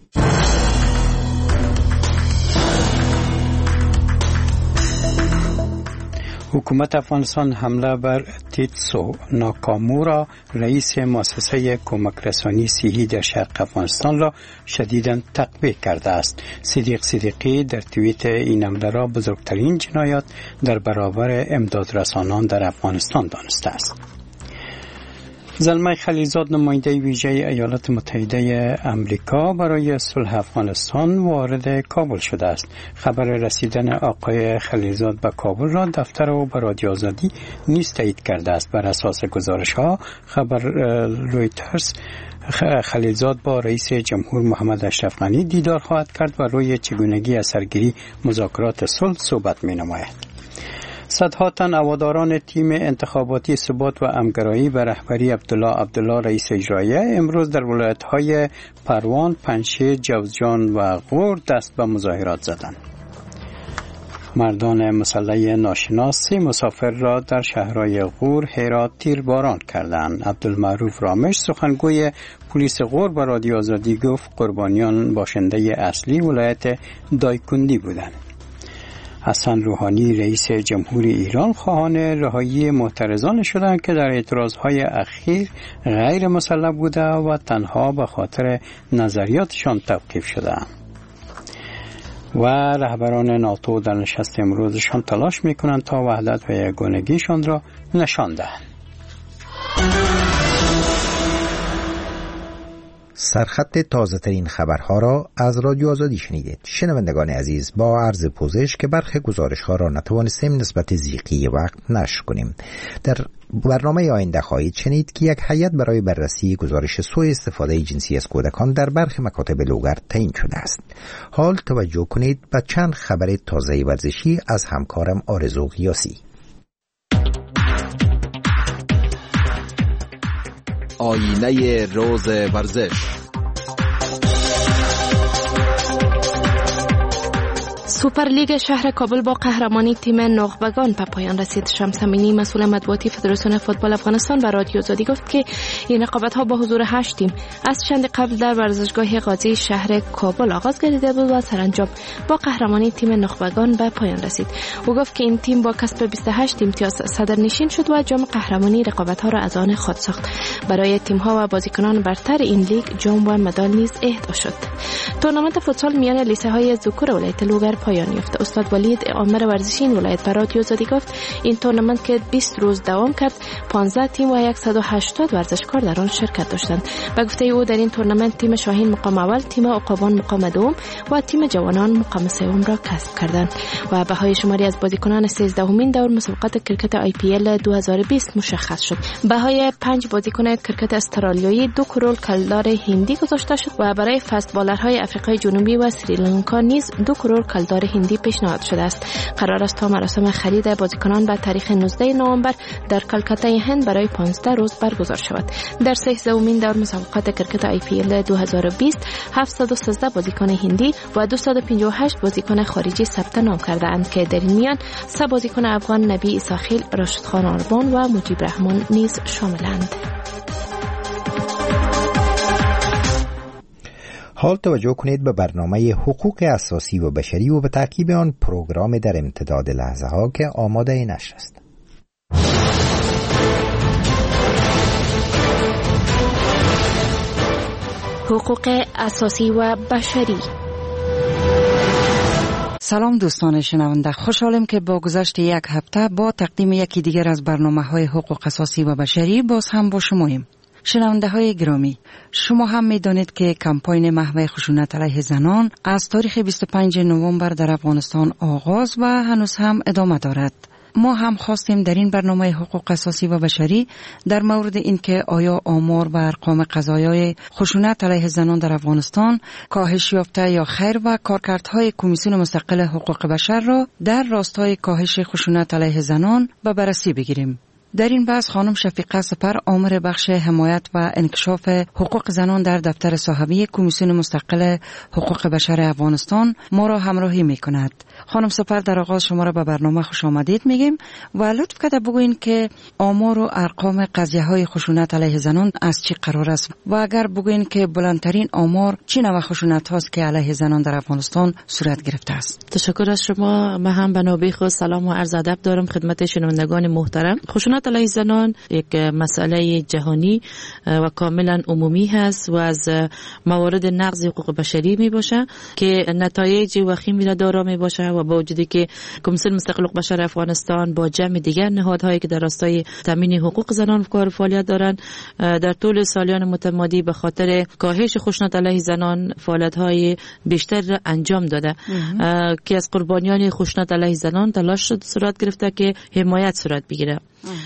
حکومت افغانستان حمله بر تیتسو ناکامورا رئیس مؤسسه کمک رسانی صحی در شرق افغانستان را شدیداً تقبیح کرده است. صدیق صدیقی در توییت این حمله را بزرگترین جنایت در برابر امدادرسانان در افغانستان دانسته است. زلمه خلیلزاد نماینده ویژه ایالات متحده آمریکا برای صلح افغانستان وارد کابل شده است. خبر رسیدن آقای خلیلزاد به کابل را دفتر او به رادیو آزادی نیز تایید کرده است. بر اساس گزارش ها خبر رویترز خلیلزاد با رئیس جمهور محمد اشرف غنی دیدار خواهد کرد و روی چگونگی اثرگیری مذاکرات صلح صحبت می نماید. صدها تن هواداران تیم انتخاباتی ثبات و همگرایی به رهبری عبدالله عبدالله رئیس اجرایی امروز در ولایت‌های پروان، پنجشیر، جوزجان و غور دست به مظاهرات زدند. مردان مسلح ناشناس سه مسافر را در شهرهای غور، هرات تیرباران کردند. عبدالمعروف رامش سخنگوی پلیس غور به رادیو آزادی گفت قربانیان باشنده اصلی ولایت دایکندی بودند. حسن روحانی رئیس جمهوری ایران خواهان رهایی معترضان شدند که در اعتراضهای اخیر غیر مسلح بوده و تنها به خاطر نظریاتشان توقیف شدند. و رهبران ناتو در نشست امروزشان تلاش میکنند تا وحدت و یگانگیشان را نشان دهند. سرخط تازه ترین خبرها را از رادیو آزادی شنیدید. شنوندگان عزیز، با عرض پوزش که برخی گزارش ها را نتوانستیم نسبت ضیقی وقت نشر کنیم. در برنامه آینده خواهید شنید که یک هیئت برای بررسی گزارش سوء استفاده جنسی از کودکان در برخی مکاتب لوگر تعیین شده است. حال توجه کنید به چند خبر تازه ورزشی از همکارم آرزو غیاسی. آینه روز ورزش. سوپرلیگ شهر کابل با قهرمانی تیم نخبگان به پایان رسید. شمس امینی مسئول مطبوعاتی فدراسیون فوتبال افغانستان و رادیو آزادی گفت که این رقابت‌ها با حضور هشت تیم از چند قبل در ورزشگاه قاضی شهر کابل آغاز گردیده بود و سرانجام با قهرمانی تیم نخبگان به پایان رسید. او گفت که این تیم با کسب بیست و هشت امتیاز صدرنشین شد و جام قهرمانی رقابت‌ها را از آن خود ساخت. برای تیم‌ها و بازیکنان برتر این لیگ جام و مدال نیز اهدا شد. تورنمنت فوتسال میان لیسه‌های ذکور ولایت لوگر پایان یافت. استاد ولید عامر ورزشی این ولایت به رادیو آزادی گفت این تورنمنت که بیست روز دوام کرد پانزده تیم و صد و هشتاد ورزشکار در آن شرکت داشتند. به گفته او در این تورنمنت تیم شاهین مقام اول، تیم عقابان مقام دوم و تیم جوانان مقام سوم را کسب کردند و بهای شماری از بازیکنان سیزدهمین دور مسابقات کرکت آی پی ال دو هزار و بیست مشخص شد. بهای پنج بازیکن کرکت استرالیایی دو کرور کلدار هندی گذاشته شد و برای فست بالرهای آفریقای جنوبی و سریلانکا نیز دو کرور کلدار هندی پیشنهاد شده است. قرار است تا مراسم خرید بازیکنان به تاریخ نوزده نوامبر در کلکته هند برای پانزده روز برگزار شود. در سیزدهمین دور مسابقات کرکت آی پی ال دو هزار و بیست هفتصد و سیزده بازیکن هندی و دویست و پنجاه و هشت بازیکن خارجی ثبت نام کرده‌اند که در این میان سه بازیکن افغان نبی ایساخیل، راشد خان آربان و مجیب رحمان نیز شاملند. حال توجه کنید به برنامه حقوق اساسی و بشری و به تعقیب آن پروگرام در امتداد لحظه ها که آماده نشر است. حقوق اساسی و بشری. سلام دوستان شنونده، خوشحالم که با گذشت یک هفته با تقدیم یکی دیگر از برنامه‌های حقوق اساسی و بشری باز هم با شماییم. شنونده های گرامی، شما هم می دانید که کمپاین محو خشونت علیه زنان از تاریخ بیست و پنجم نوامبر در افغانستان آغاز و هنوز هم ادامه دارد. ما هم خواستیم در این برنامه حقوق اساسی و بشری در مورد اینکه آیا آمار و ارقام قضایای خشونت علیه زنان در افغانستان کاهش یافته یا خیر و کارکردهای کمیسیون مستقل حقوق بشر را در راستای کاهش خشونت علیه زنان به بررسی بگیریم. در این بحث خانم شفیقه سپر آمر بخش حمایت و انکشاف حقوق زنان در دفتر صاحبی کمیسیون مستقل حقوق بشر افغانستان ما را همراهی می کند. خانم سپر، در آغاز شما را به برنامه خوش آمدید میگیم و لطف کرده بگوین که آمار و ارقام قضیه های خشونت علیه زنان از چی قرار است و اگر بگوین که بلندترین آمار چی نوع خشونت هاست که علیه زنان در افغانستان صورت گرفته است. تشکر از شما. من هم به نوبه خود سلام و عرض ادب دارم خدمت شنوندگان محترم. خشونت علیه زنان یک مسئله جهانی و کاملا عمومی هست و از موارد نقض حقوق بشری می باشه که نتایج وخیمی را دارا می باشه و با وجودی که کمیسیون مستقل حقوق بشر افغانستان با جمع دیگر نهادهایی که در راستای تامین حقوق زنان کار فعالیت دارند در طول سالیان متمادی به خاطر کاهش خشونت علیه زنان فعالیت‌های بیشتر را انجام داده که از قربانیان خشونت علیه زنان تلاش صورت گرفته که حمایت صورت بگیره.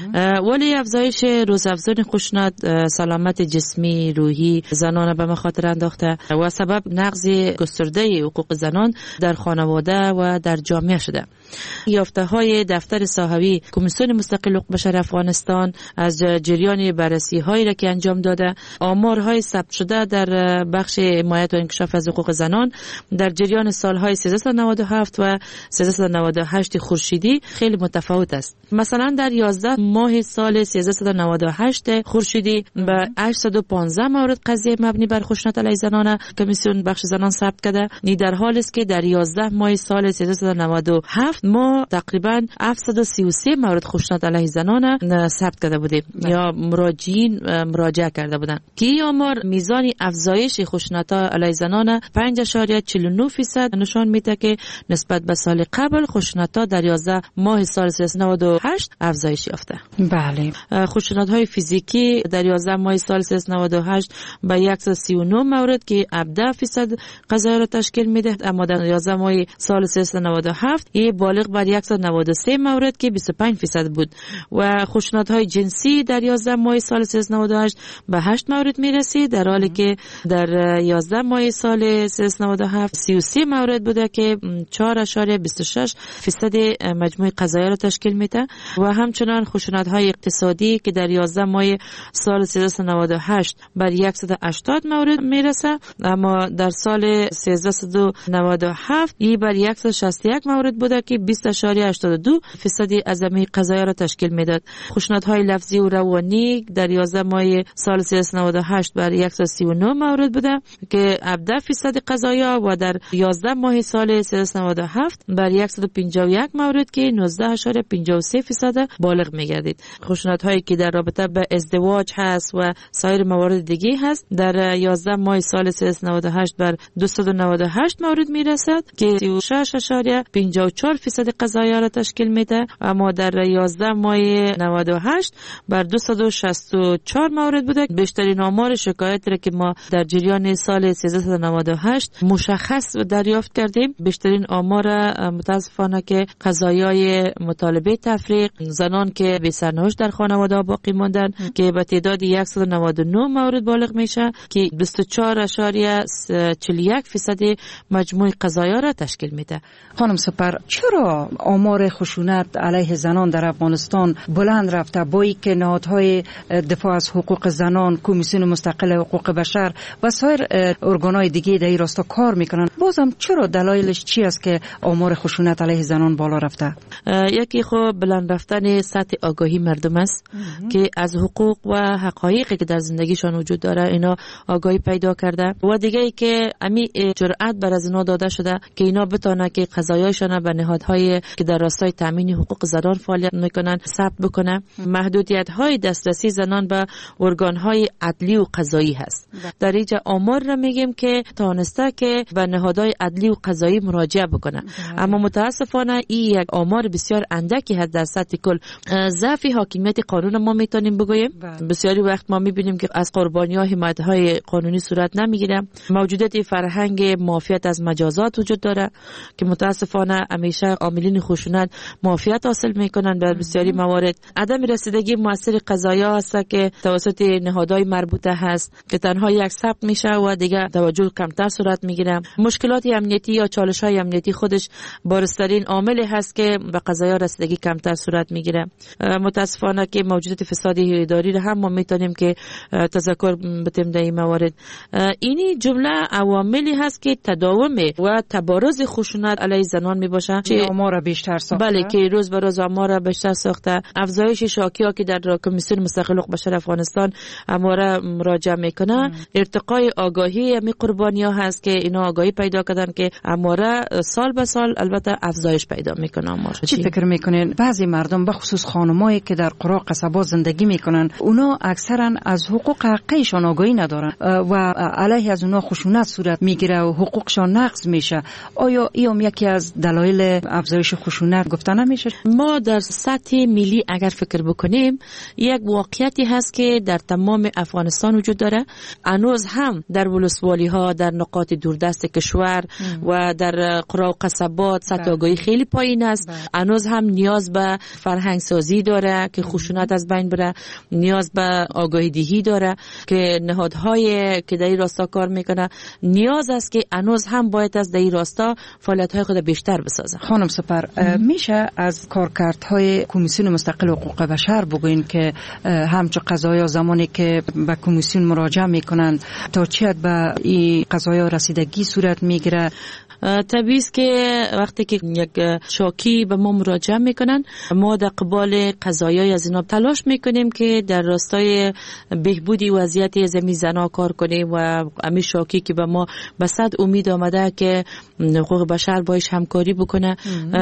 ولی افزایش روزافزون خشونت سلامت جسمی روحی زنان به مخاطر انداخته و سبب نقض گسترده حقوق زنان در خانواده و در جامعه شده. یافته های دفتر صاحبی کمیسیون مستقل حقوق بشر افغانستان از جریان بررسی هایی را که انجام داده آمارهای ثبت شده در بخش حمایت و انکشاف از حقوق زنان در جریان سالهای سیزده و نود و هفت و سیزده و نود و هشت خورشیدی خیلی متفاوت است. مثلا در یازده ماه سال سیزده و نود و هشت خورشیدی به هشتصد و پانزده مورد قضیه مبنی بر خشونت علیه زنان کمیسیون بخش زنان ثبت کرده. نی در حالی است که در یازده ماه سال سیزده و نود و هفت ما تقریبا هفتصد و سی و سه مورد خشونت علیه زنان ثبت کرده بودیم یا مراجعین مراجعه کرده بودند که این آمار میزان افزایش خشونت علیه زنان پنج اشاریه چهل و نه درصد نشان میده که نسبت به سال قبل خشونت در یازده ماه سال سیزده و نود و هشت افزایش یافته. بله. خشونت های فیزیکی در یازده ماه سال سیزده و نود و هشت به صد و سی و نه مورد که هفده درصد قضایا را تشکیل میده، اما در یازده ماه سال سیزده و نود و هفت این بالغ بر صد و نود و سه مورد که بیست و پنج درصد بود و خشونت های جنسی در یازده ماه سال سیزده و نود و هشت به هشت مورد میرسید، در حالی که در یازده ماه سال سیزده و نود و هفت سی و سه مورد بوده که چهار اشاریه بیست و شش درصد مجموع قضایا را تشکیل میده و همچنان خشونت های اقتصادی که در یازده ماه سال سیزده و نود و هشت بر صد و هشتاد مورد میرسه، اما در سال سیزده و نود و هفت ای بر صد و شصت و یک مورد بوده که بیست اشاریه هشتاد و دو درصد از همه قضایا را تشکیل میداد. خشونت های لفظی و روانی در یازده ماه سال سیزده و نود و هشت بر صد و سی و نه مورد بوده که هفده درصد قضایا و در یازده ماه سال سیزده و نود و هفت بر صد و پنجاه و یک مورد که نوزده اشاریه پنجاه و سه درصد بالغ میگردید. خشونت هایی که در رابطه به ازدواج هست و سایر موارد دیگه هست در یازده ماه سال سیزده و نود و هشت بر دویست و نود و هشت مورد میرسد که سی و شش اشاریه پنجاه و چهار درصد قضایا را تشکیل میده، اما در یازده ماه نود و هشت بر دویست و شصت و چهار مورد بوده. بیشترین آمار شکایت را که ما در جریان سال سیزده و نود و هشت مشخص دریافت کردیم، بیشترین آمار متاسفانه که قضایای مطالبه تفریق، زنان که بی سرنوشت در خانواده باقی ماندن که به تعداد صد و نود و نه مورد بالغ میشه که بیست و چهار اشاریه چهل و یک درصد مجموع قضایا را تشکیل میده. خانم سپر، چرا آمار خشونت علیه زنان در افغانستان بلند رفته با اینکه نهادهای دفاع از حقوق زنان، کمیسیون مستقل حقوق بشر و سایر ارگانهای دیگه در این راستا کار میکنن، بازم چرا دلایلش چی است که آمار خشونت علیه زنان بالا رفته؟ یکی خب بلند رفتن سطح آگاهی مردم است که از حقوق و حقایقی که در زندگیشان وجود داره اینا آگاهی پیدا کرده و دیگه ای که امی جرأت بر از اینا داده شده که اینا بتونه که قضایایشان به نهادهای که در راستای تامین حقوق زنان فعالیت میکنن ثبت بکنه. محدودیت های دسترسی زنان به ارگان های عدلی و قضایی هست. در اینجا آمار را میگیم که تانسته که به نهادهای عدلی و قضایی مراجعه بکنه، اما متاسفانه این یک آمار بسیار اندکی هست در سطح کل. ضعف حاکمیت قانون ما میتونیم بگوییم. بسیاری وقت ما میبینیم که از قربانی‌ها حمایت‌های قانونی صورت نمیگیره. موجودیت فرهنگ معافیت از مجازات وجود داره که متاسفانه همیشه عاملین خشونت معافیت حاصل میکنن. در بسیاری موارد عدم رسیدگی موثر قضایا هست که توسط نهادهای مربوطه هست که تنها یک ثبت میشه و دیگه توجه کمتر صورت میگیره. مشکلات امنیتی یا چالش‌های امنیتی خودش بارزترین عاملی هست که به قضایا رسیدگی کمتر صورت میگیره. متاسفانه که موجودیت فساد اداری را هم ما میتونیم که تذکر بتیم در این موارد. اینی جمله عواملی هست که تداوم و تبارز خشونت علیه زنان میباشه که آمار بیشتر ساخته. بله که روز به روز آمار بیشتر ساخته. افزایش شاکی‌ها که در کمیسیون مستقل حقوق بشر افغانستان آمار مراجعه میکنه. ارتقای آگاهی می قربانی‌ها هست که اینا آگاهی پیدا کردن که آمار سال به سال البته افزایش پیدا میکنه. آمار چی فکر میکنین بعضی مردم به خصوص خانمایی که در قرى قصبات زندگی میکنن اونا اکثرا از حقوق حقیقیشان آگاهی ندارن و علیه از اونا خشونت صورت میگیره و حقوقشان نقض میشه؟ آیا این یکی از دلایل افزایش خشونت گفته نمیشه؟ ما در سطح ملی اگر فکر بکنیم یک واقعیتی هست که در تمام افغانستان وجود داره. هنوز هم در ولسوالی ها در نقاط دوردست کشور و در قرى و قصبات سطح آگاهی خیلی پایین است. هنوز هم نیاز به فرهنگ سازی داره که خشونت از بین بره. نیاز به آگاهی دهی داره که نهادهای که در این راستا کار میکنه نیاز است که هنوز هم باید از در این راستا فعالیت‌های خود بیشتر بسازه. خانم سپر میشه از کارکردهای کمیسیون مستقل حقوق بشر بگوین که همچون قضایا زمانی که به کمیسیون مراجعه میکنن تا چی حد به این قضایا رسیدگی صورت میگیره؟ طبیعی است که وقتی که یک شاکی به ما مراجعه میکنن ما در قبال قضایای از اینا تلاش میکنیم که در راستای بهبودی وضعیت زمین زنا کار کنیم و امی شاکی که به ما به صد امید آمده که حقوق بشر باش همکاری بکنه.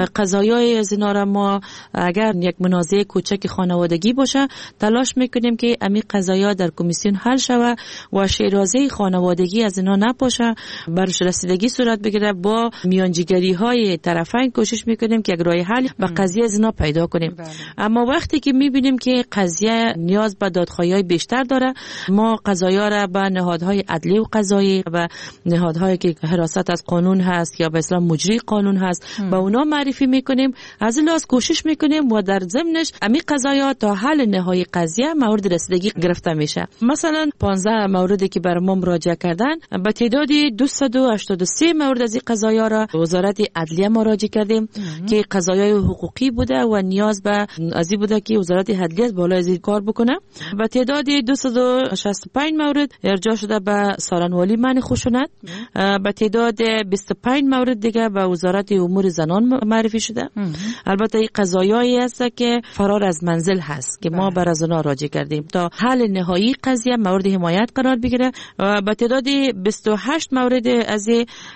قضایای از اینا را ما اگر یک منازعه کوچک خانوادگی باشه تلاش میکنیم که امی قضایا در کمیسیون حل شوه و شیرازه خانوادگی از اینا نباشه، برش رسیدگی صورت بگیره. با میانجیگری های طرفین کوشش میکنیم که یک راه حل به قضیه از اینا پیدا کنیم. بله. اما وقتی که میبینیم که قضیه نیاز به دادخواهی بیشتر داره ما قضایا را به نهادهای عدلی و قضایی و نهادهایی که حراست از قانون هست یا به اصطلاح مجری قانون هست با اونا معرفی میکنیم. از لحاظ کوشش میکنیم و در ضمنش امی قضایا تا حل نهایی قضیه مورد رسیدگی گرفته میشه. مثلا پانزده موردی که بر ما مراجعه کردن به تعداد دویست و هشتاد و سه مورد از قضایا را وزارت عدلیه مراجعه کردیم که قضایای حقوقی بوده و نیاز به ازی بوده که وزارت عدلیه بالای از این کار بکنه. به تعداد دویست و شصت و پنج مورد ارجاع شده به سالنوالی منع خشونت. به تعداد بیست و پنج مورد دیگه به وزارت امور زنان معرفی شده. البته این قضایایی هست که فرار از منزل هست که ما بر از اونها راجع کردیم تا حل نهایی قضیه مورد حمایت قرار بگیره. به تعداد بیست و هشت مورد از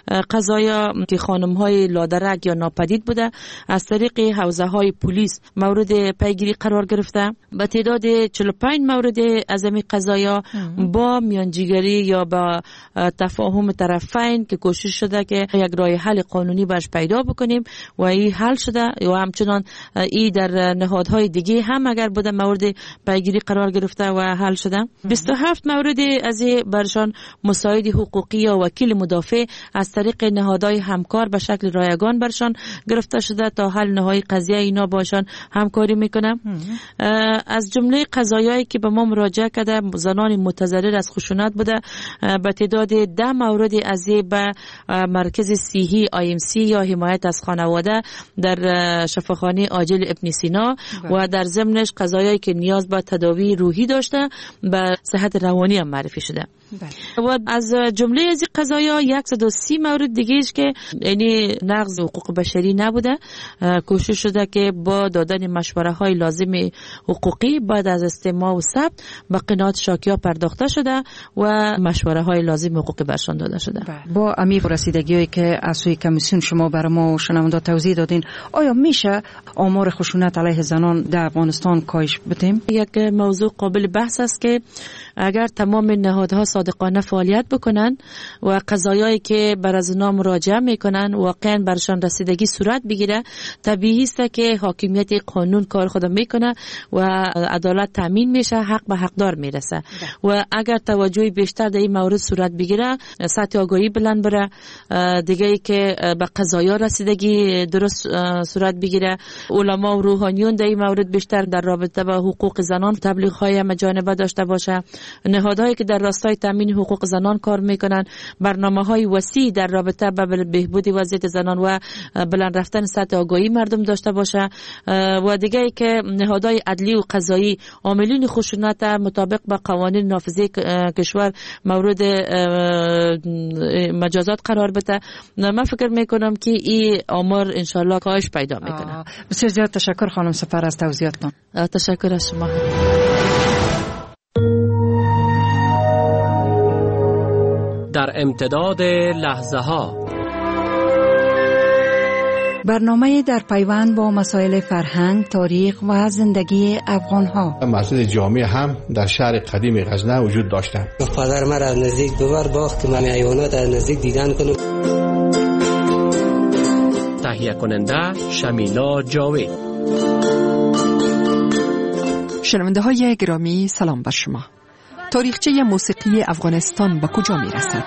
قضایا که خانم های لادرک یا ناپدید بوده از طریق حوزه های پلیس مورد پیگیری قرار گرفته. به تعداد چهل و پنج مورد از این قضایا با میانجیگری یا با تفاهم طرفین که کوشش شده که یک راه حل قانونی برش پیدا بکنیم و این حل شده و همچنان این در نهادهای دیگه هم اگر بوده مورد پیگیری قرار گرفته و حل شده. بیست و هفت مورد از برشان مساعد حقوقی یا وکیل مدافع از طریق نهادهای همکار به شکل رایگان برشان گرفته شده تا حل نهایی قضیه اینا باشان همکاری میکنه. از جمله قضایایی که به ما مراجعه کرده زنان متضرر از خشونت بوده به تعداد ده مورد از به مرکز صحی آی ام سی یا حمایت از خانواده در شفاخانه عاجل ابن سینا و در ضمنش قضایایی که نیاز به تداوی روحی داشته به صحت روانی هم معرفی شده. و از جمله از قضایا صد و سی مورد دیگه است که یعنی نقض حقوق بشری نبوده. کوشش شده که با دادن مشوره های لازم حقوقی بعد از استماع و ثبت به قناعت شاکیا پرداخته شده و مشوره های لازم حقوقی برشان داده شده. با امیر رسیدگی‌هایی که از سوی کمیسیون شما برای ما و شنوندا توضیح دادین آیا میشه آمار خشونت علیه زنان در افغانستان کاهش بدیم؟ یک موضوع قابل بحث است که اگر تمام نهادها صادقانه فعالیت بکنن و قضایایی که بر از اونا مراجعه میکنن واقعا برشان رسیدگی صورت بگیره طبیعی است که حاکمیت قانون کار خود میکنه و عدالت تامین میشه، حق به حقدار میرسه. و اگر توجه بیشتر در این مورد صورت بگیره، سطح آگاهی بلند بره، دیگه ای که به قضایا رسیدگی درست صورت بگیره، علما و روحانیون در این مورد بیشتر در رابطه با حقوق زنان تبلیغ های مجانبه داشته باشه، نهادهایی که در راستای تامین حقوق زنان کار میکنن برنامه های وسیع در رابطه با بهبود وضعیت زنان و بلند رفتن سطح آگاهی مردم داشته باشه، و دیگه ای که نهادهای عدلی و قضایی عاملین خشونت مطابق با قوانین نافذه کشور مورد مجازات قرار بده. من فکر میکنم که این آمار انشالله کاهش پیدا میکنه. بسیار زیاد تشکر خانم سپر از توضیحاتتان. تشکر از شما. در امتداد لحظه ها، برنامه در پیوند با مسائل فرهنگ، تاریخ و زندگی افغان ها. مسجد جامع هم در شهر قدیم غزنه وجود داشته. پدر مرا از نزدیک ببر باخت که من حیوانات از نزدیک دیدن کنم. تهیه کننده شمیلا جاوید. شنونده های گرامی، سلام بر شما. تاریخچه موسیقی افغانستان به کجا می رسد؟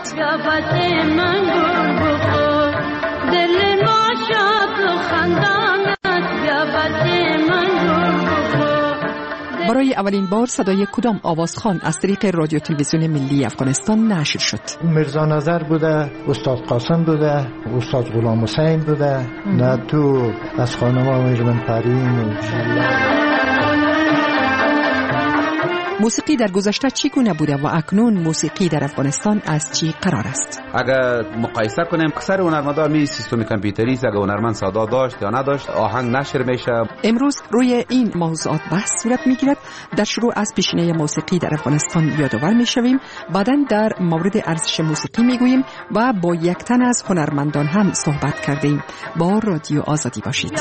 برای اولین بار صدای کدام آوازخوان از طریق رادیو تلویزیون ملی افغانستان نشر شد؟ مرزا نظر بوده، استاد قاسم بوده، استاد غلام حسین بوده، نه تو از خانما میرمن پرین و موسیقی در گذشته چگونه بوده و اکنون موسیقی در افغانستان از چی قرار است؟ اگر مقایسه کنیم اکثر هنرمندان می سیستم کامپیوتری است، اگر هنرمند صدا داشت یا نداشت آهنگ نشر میشه. امروز روی این موضوعات بحث صورت میگیرد. در شروع از پیشینه موسیقی در افغانستان یادآور میشویم، بعداً در مورد ارزش موسیقی میگوییم و با یک تن از هنرمندان هم صحبت کردیم. با رادیو آزادی باشید.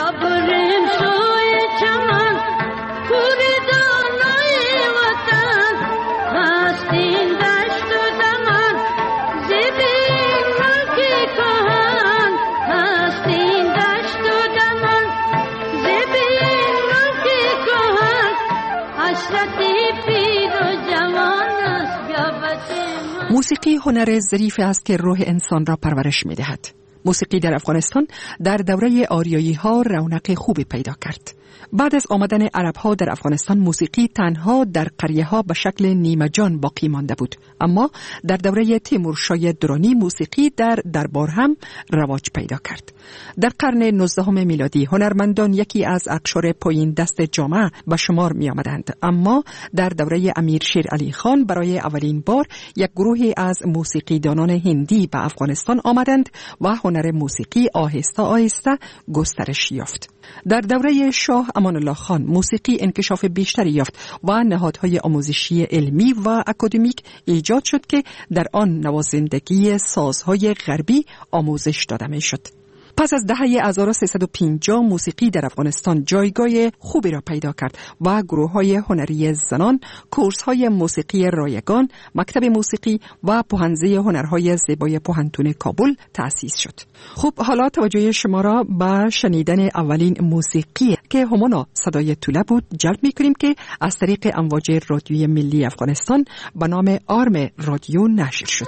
موسیقی هنر ظریف است که روح انسان را پرورش می دهد. موسیقی در افغانستان در دوره آریایی ها رونق خوبی پیدا کرد. بعد از آمدن عرب ها در افغانستان موسیقی تنها در قریه ها به شکل نیمه جان باقی مانده بود، اما در دوره تیمورشاه درانی موسیقی در دربار هم رواج پیدا کرد. در قرن نوزدهم میلادی هنرمندان یکی از اقشار پایین دست جامعه به شمار می آمدند، اما در دوره امیر شیر علی خان برای اولین بار یک گروهی از موسیقیدانان هندی به افغانستان آمدند و هنر موسیقی آهسته آهسته گسترش یافت. در دوره شاه امان الله خان موسیقی انکشاف بیشتری یافت و نهادهای آموزشی علمی و اکادمیک ایجاد شد که در آن نوازندگی سازهای غربی آموزش داده می شد. پس از دهه هزار و سیصد و پنجاه موسیقی در افغانستان جایگاه خوبی را پیدا کرد و گروه‌های هنری زنان، کورس‌های موسیقی رایگان، مکتب موسیقی و پوهنځی هنرهای زیبای پوهنتون کابل تأسیس شد. خب حالا توجه شما را به شنیدن اولین موسیقی که همانا صدای توله بود جلب می‌کنیم که از طریق امواج رادیوی ملی افغانستان به نام آرم رادیو نشر شد.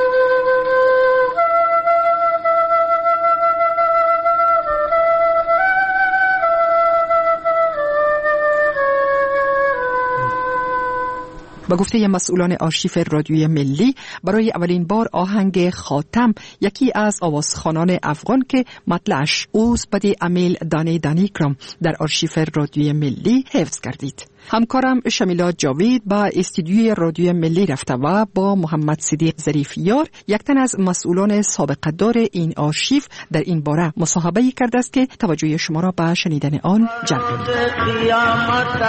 با گفته مسئولان آرشیف رادیوی ملی برای اولین بار آهنگ خاتم یکی از آوازخوانان افغان که مطلعش اوز بدی امیل دانی دانی کرم در آرشیف رادیوی ملی حفظ گردید. همکارم شمیلا جاوید با استودیوی رادیوی ملی رفته و با محمد صدیق ظریفیار یک تن از مسئولان سابقه دار این آرشیف در این باره مصاحبه کرده است که توجه شما را به شنیدن آن جلب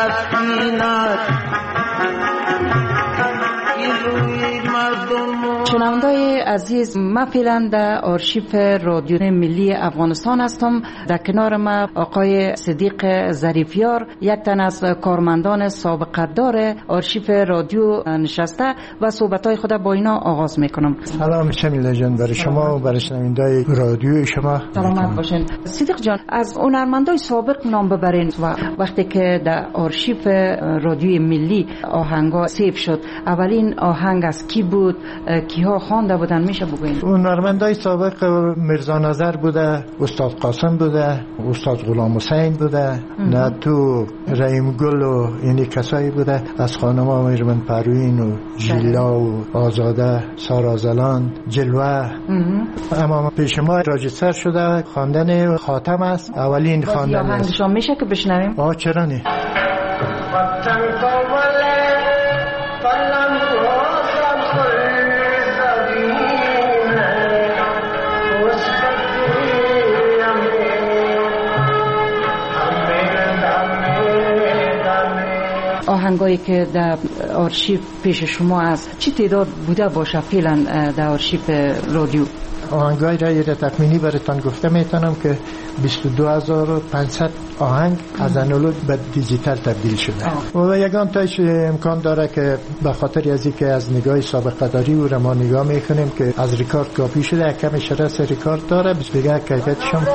می‌کنیم. شنوندای عزیز، من فعلا در آرشیف رادیو ملی افغانستان هستم. در کنار ما آقای صدیق ظریفیار، یک تن از کارمندان سابقه دار آرشیف رادیو نشسته و صحبت‌های خود با اینا آغاز میکنم. سلام شمیله جان، برای شما و برای شنوندای رادیو شما. سلامت باشین. صدیق جان، از هنرمندای سابق نام ببرین و وقتی که در آرشیف رادیو ملی آهنگا سیو شد، اولین آهنگ از کی بود؟ کیها خوانده بودن؟ میشه بگوین؟ هنرمندای سابق میرزا نظر بوده، استاد قاسم بوده، استاد غلام حسین بوده، نه تو رحیم گل و اینی کسایی بوده، از خانما میرمن پروین و ژیلا و آزاده، سارا زلان، جلوه. اما پیش ما راجستر شده خواندن خاتم است. اولین خواندن است. میشه که بشنویم؟ آه چرا نه. آهنگایی که در آرشیف پیش شما است چی تعداد بوده باشه فعلا در آرشیف رادیو؟ آهنگای را یه تخمینی براتون گفته میتونم که بیست و دو هزار و پانصد آهنگ از آنالوگ به دیجیتال تبدیل شده آه. و یگان تایش امکان داره که به خاطر از اینکه از نگاه سابقه داری او را ما نگاه میکنیم که از ریکارد کاپی شده، کم شرس ریکارد داره، بس بگه کیفیتش هم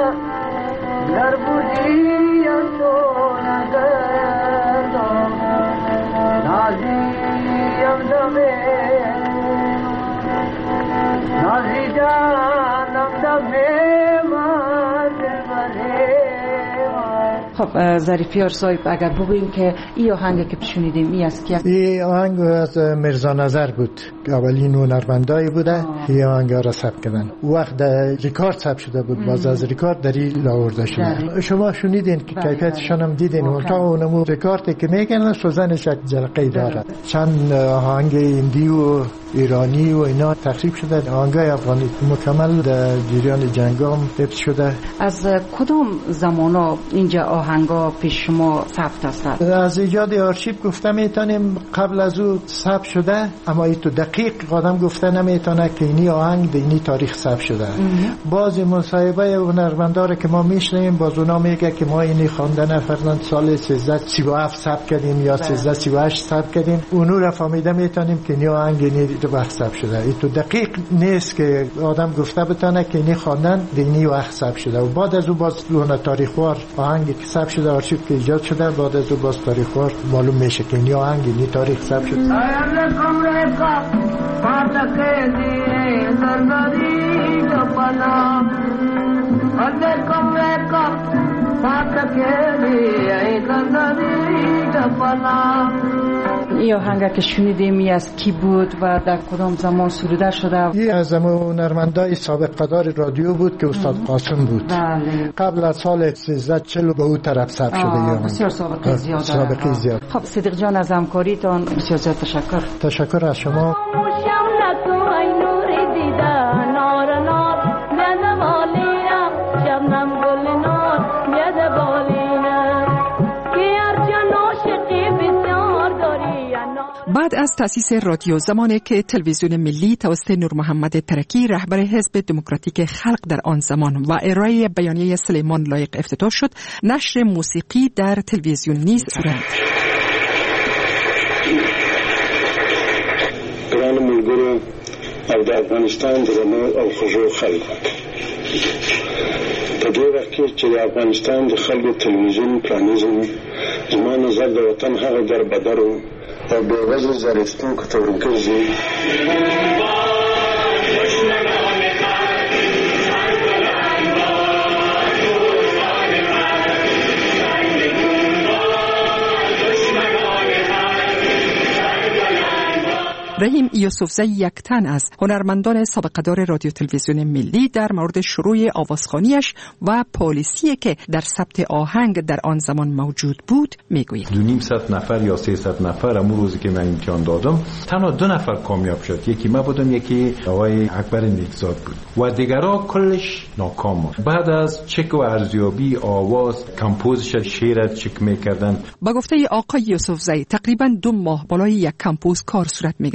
خب ظریفیار صاحب، اگر بگوییم که این آهنگ که شنیدیم این از کی؟ این آهنگ از میرزا نظر بود، اولین هنرمندای بوده. این آهنگ را ثبت کردن، وقت ریکارد ثبت شده بود، باز از ریکارد دری لاورده شده. شما شنیدین که کیفیتشان هم دیدین. اونتا اونمو ریکاردی که میگن سوزنش یک جلقه داره. چند آهنگ هندی و ایرانی و اینا تخریب شده. آهنگای افغانی مکمل در جریان جنگام حفظ شده. از کدام زمانا اینجا آهنگا پیش شما ثبت است؟ از ایجاد آرشیو گفته میتونیم قبل از او ثبت شده، اما ای تو دقیق قدم گفته نمیتونه که اینی آهنگ دینی تاریخ ثبت شده. بعضی مصاحبه هنرمندا که ما میشنیم باز اونا میگه که ما اینی خواندن فرضاً سال سیزده سی و هفت ثبت کردیم یا سیزده سی و هشت ثبت کردیم، اونو را فهمیده میتونیم که اینی آهنگ اینی وقت ثبت شده. ای تو دقیق نیست که آدم گفته بتونه که اینی خواندن دینی وقت ثبت شده. و بعد از او باز اون تاریخوار آهنگی که ثبت شده آرشیو که ایجاد شده، بعد از او باز تاریخوار معلوم میشه که اینی آهنگ اینی تاریخ ثبت شده. این آهنگ که شنیدیم این از کی بود و در کدام زمان سروده شده؟ این از هنرمندای سابق قدار رادیو بود که استاد قاسم بود. بله. قبل از سال سیزده چهل به او طرف ثبت شده. بسیار سابقه زیاد. سابقه زیاد. خب صدیق جان، از همکاریتان بسیار زیاد تشکر. تشکر از شما. بعد از تأسیس رادیو زمانی که تلویزیون ملی توسط نور محمد ترکی رهبر حزب دموکراتیک خلق در آن زمان و ارائه بیانیه سلیمان لایق افتتاح شد، نشر موسیقی در تلویزیون نیز صورت. ګرانو ملګرو او د افغانستان درنو او خوږو خلکو، په دې وخت کې چې د افغانستان د خلکو تلویزیون پرانیزم، زما نظر د وطن هغه دربدرو او بېوزلو زاړه ته ورګرځي. رحیم یوسفزی یک تن از هنرمندان سابقه‌دار رادیو تلویزیون ملی در مورد شروع آوازخوانیش و پالیسی که در ثبت آهنگ در آن زمان موجود بود میگوید. دو نیم صد نفر یا سیصد نفر امون روزی که من امتحان دادم تنها دو نفر کامیاب شد، یکی من بودم، یکی آقای اکبر نیکزاد بود و دیگرها کلش ناکام بود. بعد از چک و ارزیابی آواز کمپوزش شعر چک میکردن. با گفته آقای یوسفزی تقریبا دو ماه بالای یک کمپوز کار صورت میگرفت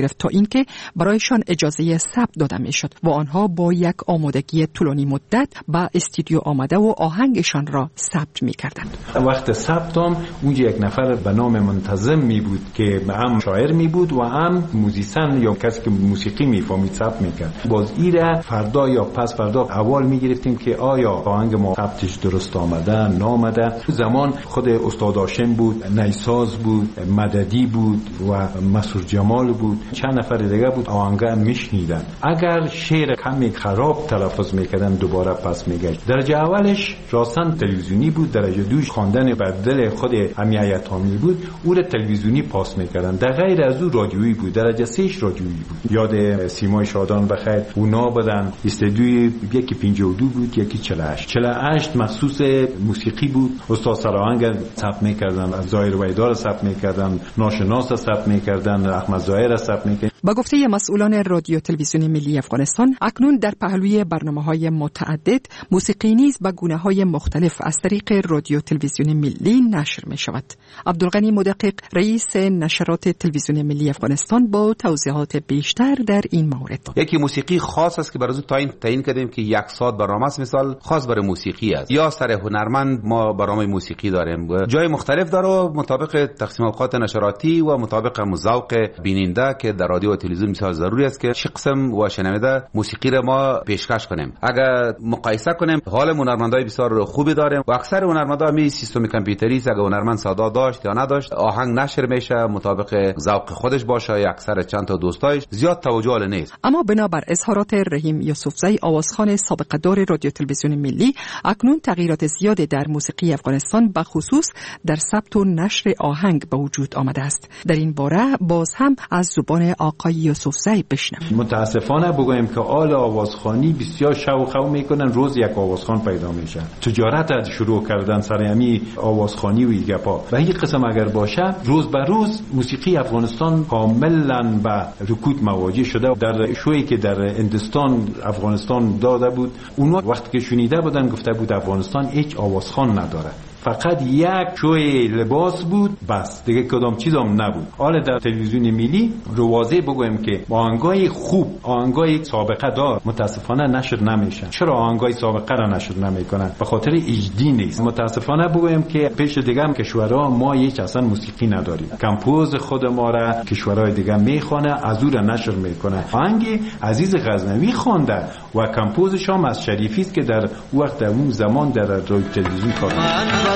گرفت تا اینکه برایشان اجازه ثبت داده میشد و آنها با یک آمادگی طولانی مدت به استودیو آمده و آهنگشان را ثبت میکردند. وقت ثبتم اونجا یک نفر به نام منتظم می بود که هم شاعر می بود و هم موزیسین یا کسی که موسیقی میفهمید ثبت میکرد. باز ایره فردا یا پس فردا اول میگرفتیم که آیا آهنگ ما ثبتش درست آمده نامده. زمان خود استاد هاشم بود، نیساز بود، مددی بود و مسعود جمال بود، چند نفر دیگه بود. آهنگ میشنیدن. اگر شعر کمی خراب تلفظ میکردن دوباره پس میگشت. درجه اولش راستن تلویزیونی بود، درجه دوش خواندن بر دل خود امی ایتامی بود، او را تلویزیونی پاس میکردن. در غیر از او رادیویی بود، درجه سهش رادیویی بود. یاد سیمای شادان بخیر اونا بدن استدیوی یکی پنجاه و دو بود، یکی چهل و هشت چهل و هشت مخصوص موسیقی بود. استاد سراهنگ ثبت میکردن، ظاهر ویدار ثبت میکردن، ناشناس ثبت میکردن، احمد ظاهر ثبت میکردن. با گفته مسئولان رادیو تلویزیون ملی افغانستان، اکنون در پهلوی برنامه‌های متعدد موسیقی نیز به گونه‌های مختلف از طریق رادیو تلویزیون ملی نشر می‌شود. عبدالغنی مدقق رئیس نشرات تلویزیون ملی افغانستان با توضیحات بیشتر در این مورد. یکی موسیقی خاص است که برای تعیین تعیین کردیم که یک ساعت برنامه است، مثال خاص برای موسیقی است. یا سر هنرمند ما برنامه موسیقی داریم، جای مختلف داره مطابق تقسیم اوقات نشراتی و مطابق ذوق بیننده که در رادیو و تلویزیون مثال ضروری است که چه قسم و شنونده موسیقی را ما پیشکش کنیم. اگر مقایسه کنیم حال هنرمندای بسیار خوبی داریم و اکثر هنرمندا می سیستم کامپیوتری است. اگر هنرمند صدا داشت یا نداشت آهنگ نشر میشه مطابق ذوق خودش باشه یا اکثر چند تا دوستایش زیاد توجه ال نیست. اما بنابر اظهارات رحیم یوسفزی آوازخوان سابقه دار رادیو تلویزیون ملی، اکنون تغییرات زیادی در موسیقی افغانستان به خصوص در ثبت و نشر آهنگ به وجود آمده است. در این باره باز هم از زبان آقای یوسفزی بشنویم. متاسفانه بگویم که آل آوازخوانی بسیار شوق خو میکنن، روز یک آوازخوان پیدا میشه. تجارت از شروع کردن سر همی آوازخوانی و ایگپا و این قسم اگر باشه روز به روز موسیقی افغانستان کاملا به رکود مواجه شده. در شویی که در هندوستان افغانستان داده بود اونها وقتی که شنیده بودن گفته بود افغانستان هیچ آوازخوان نداره، فقط یک شوی لباس بود بس، دیگه کدام چیز هم نبود. حالا در تلویزیون ملی روازه بگویم که آهنگای خوب، آهنگای سابقه دار متاسفانه نشر نمیشن. چرا آهنگای سابقه را نشر نمیکنن؟ به خاطر اجدی نیست. متاسفانه بگویم که پیش دیگه هم کشورها ما هیچ اصلا موسیقی نداریم. کمپوز خود ما را کشورهای دیگه میخونه، از او را نشر میکنه. آهنگ عزیز غزنوی خوانده و کمپوزش هم از شریفی است که در وقت اون زمان در رادیو تلویزیون کار می‌کرد.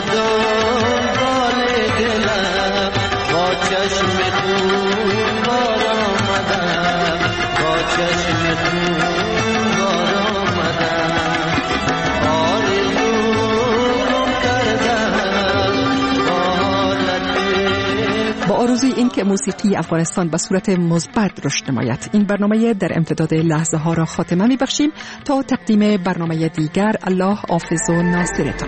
با آرزوی این که موسیقی افغانستان به صورت مثبت رشد نماید، این برنامه در امتداد لحظه ها را خاتمه می بخشیم تا تقدیم برنامه دیگر. الله حافظ و ناصرتان.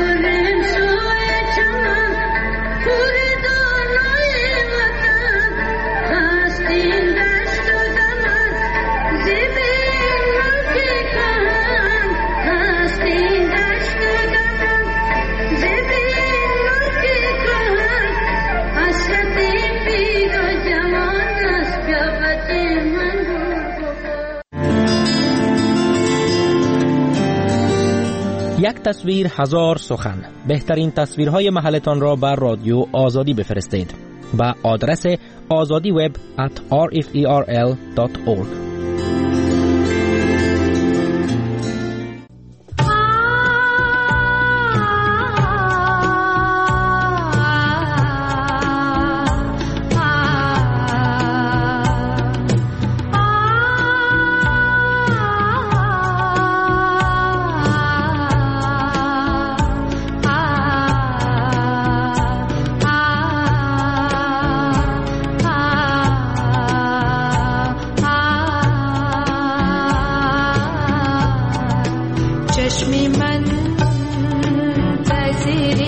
یک تصویر هزار سخن. بهترین تصویرهای محلتان را بر رادیو آزادی بفرستید با آدرس آزادی وب ات آر اف ای آر ال دات اورگ. چشمی من تأثیری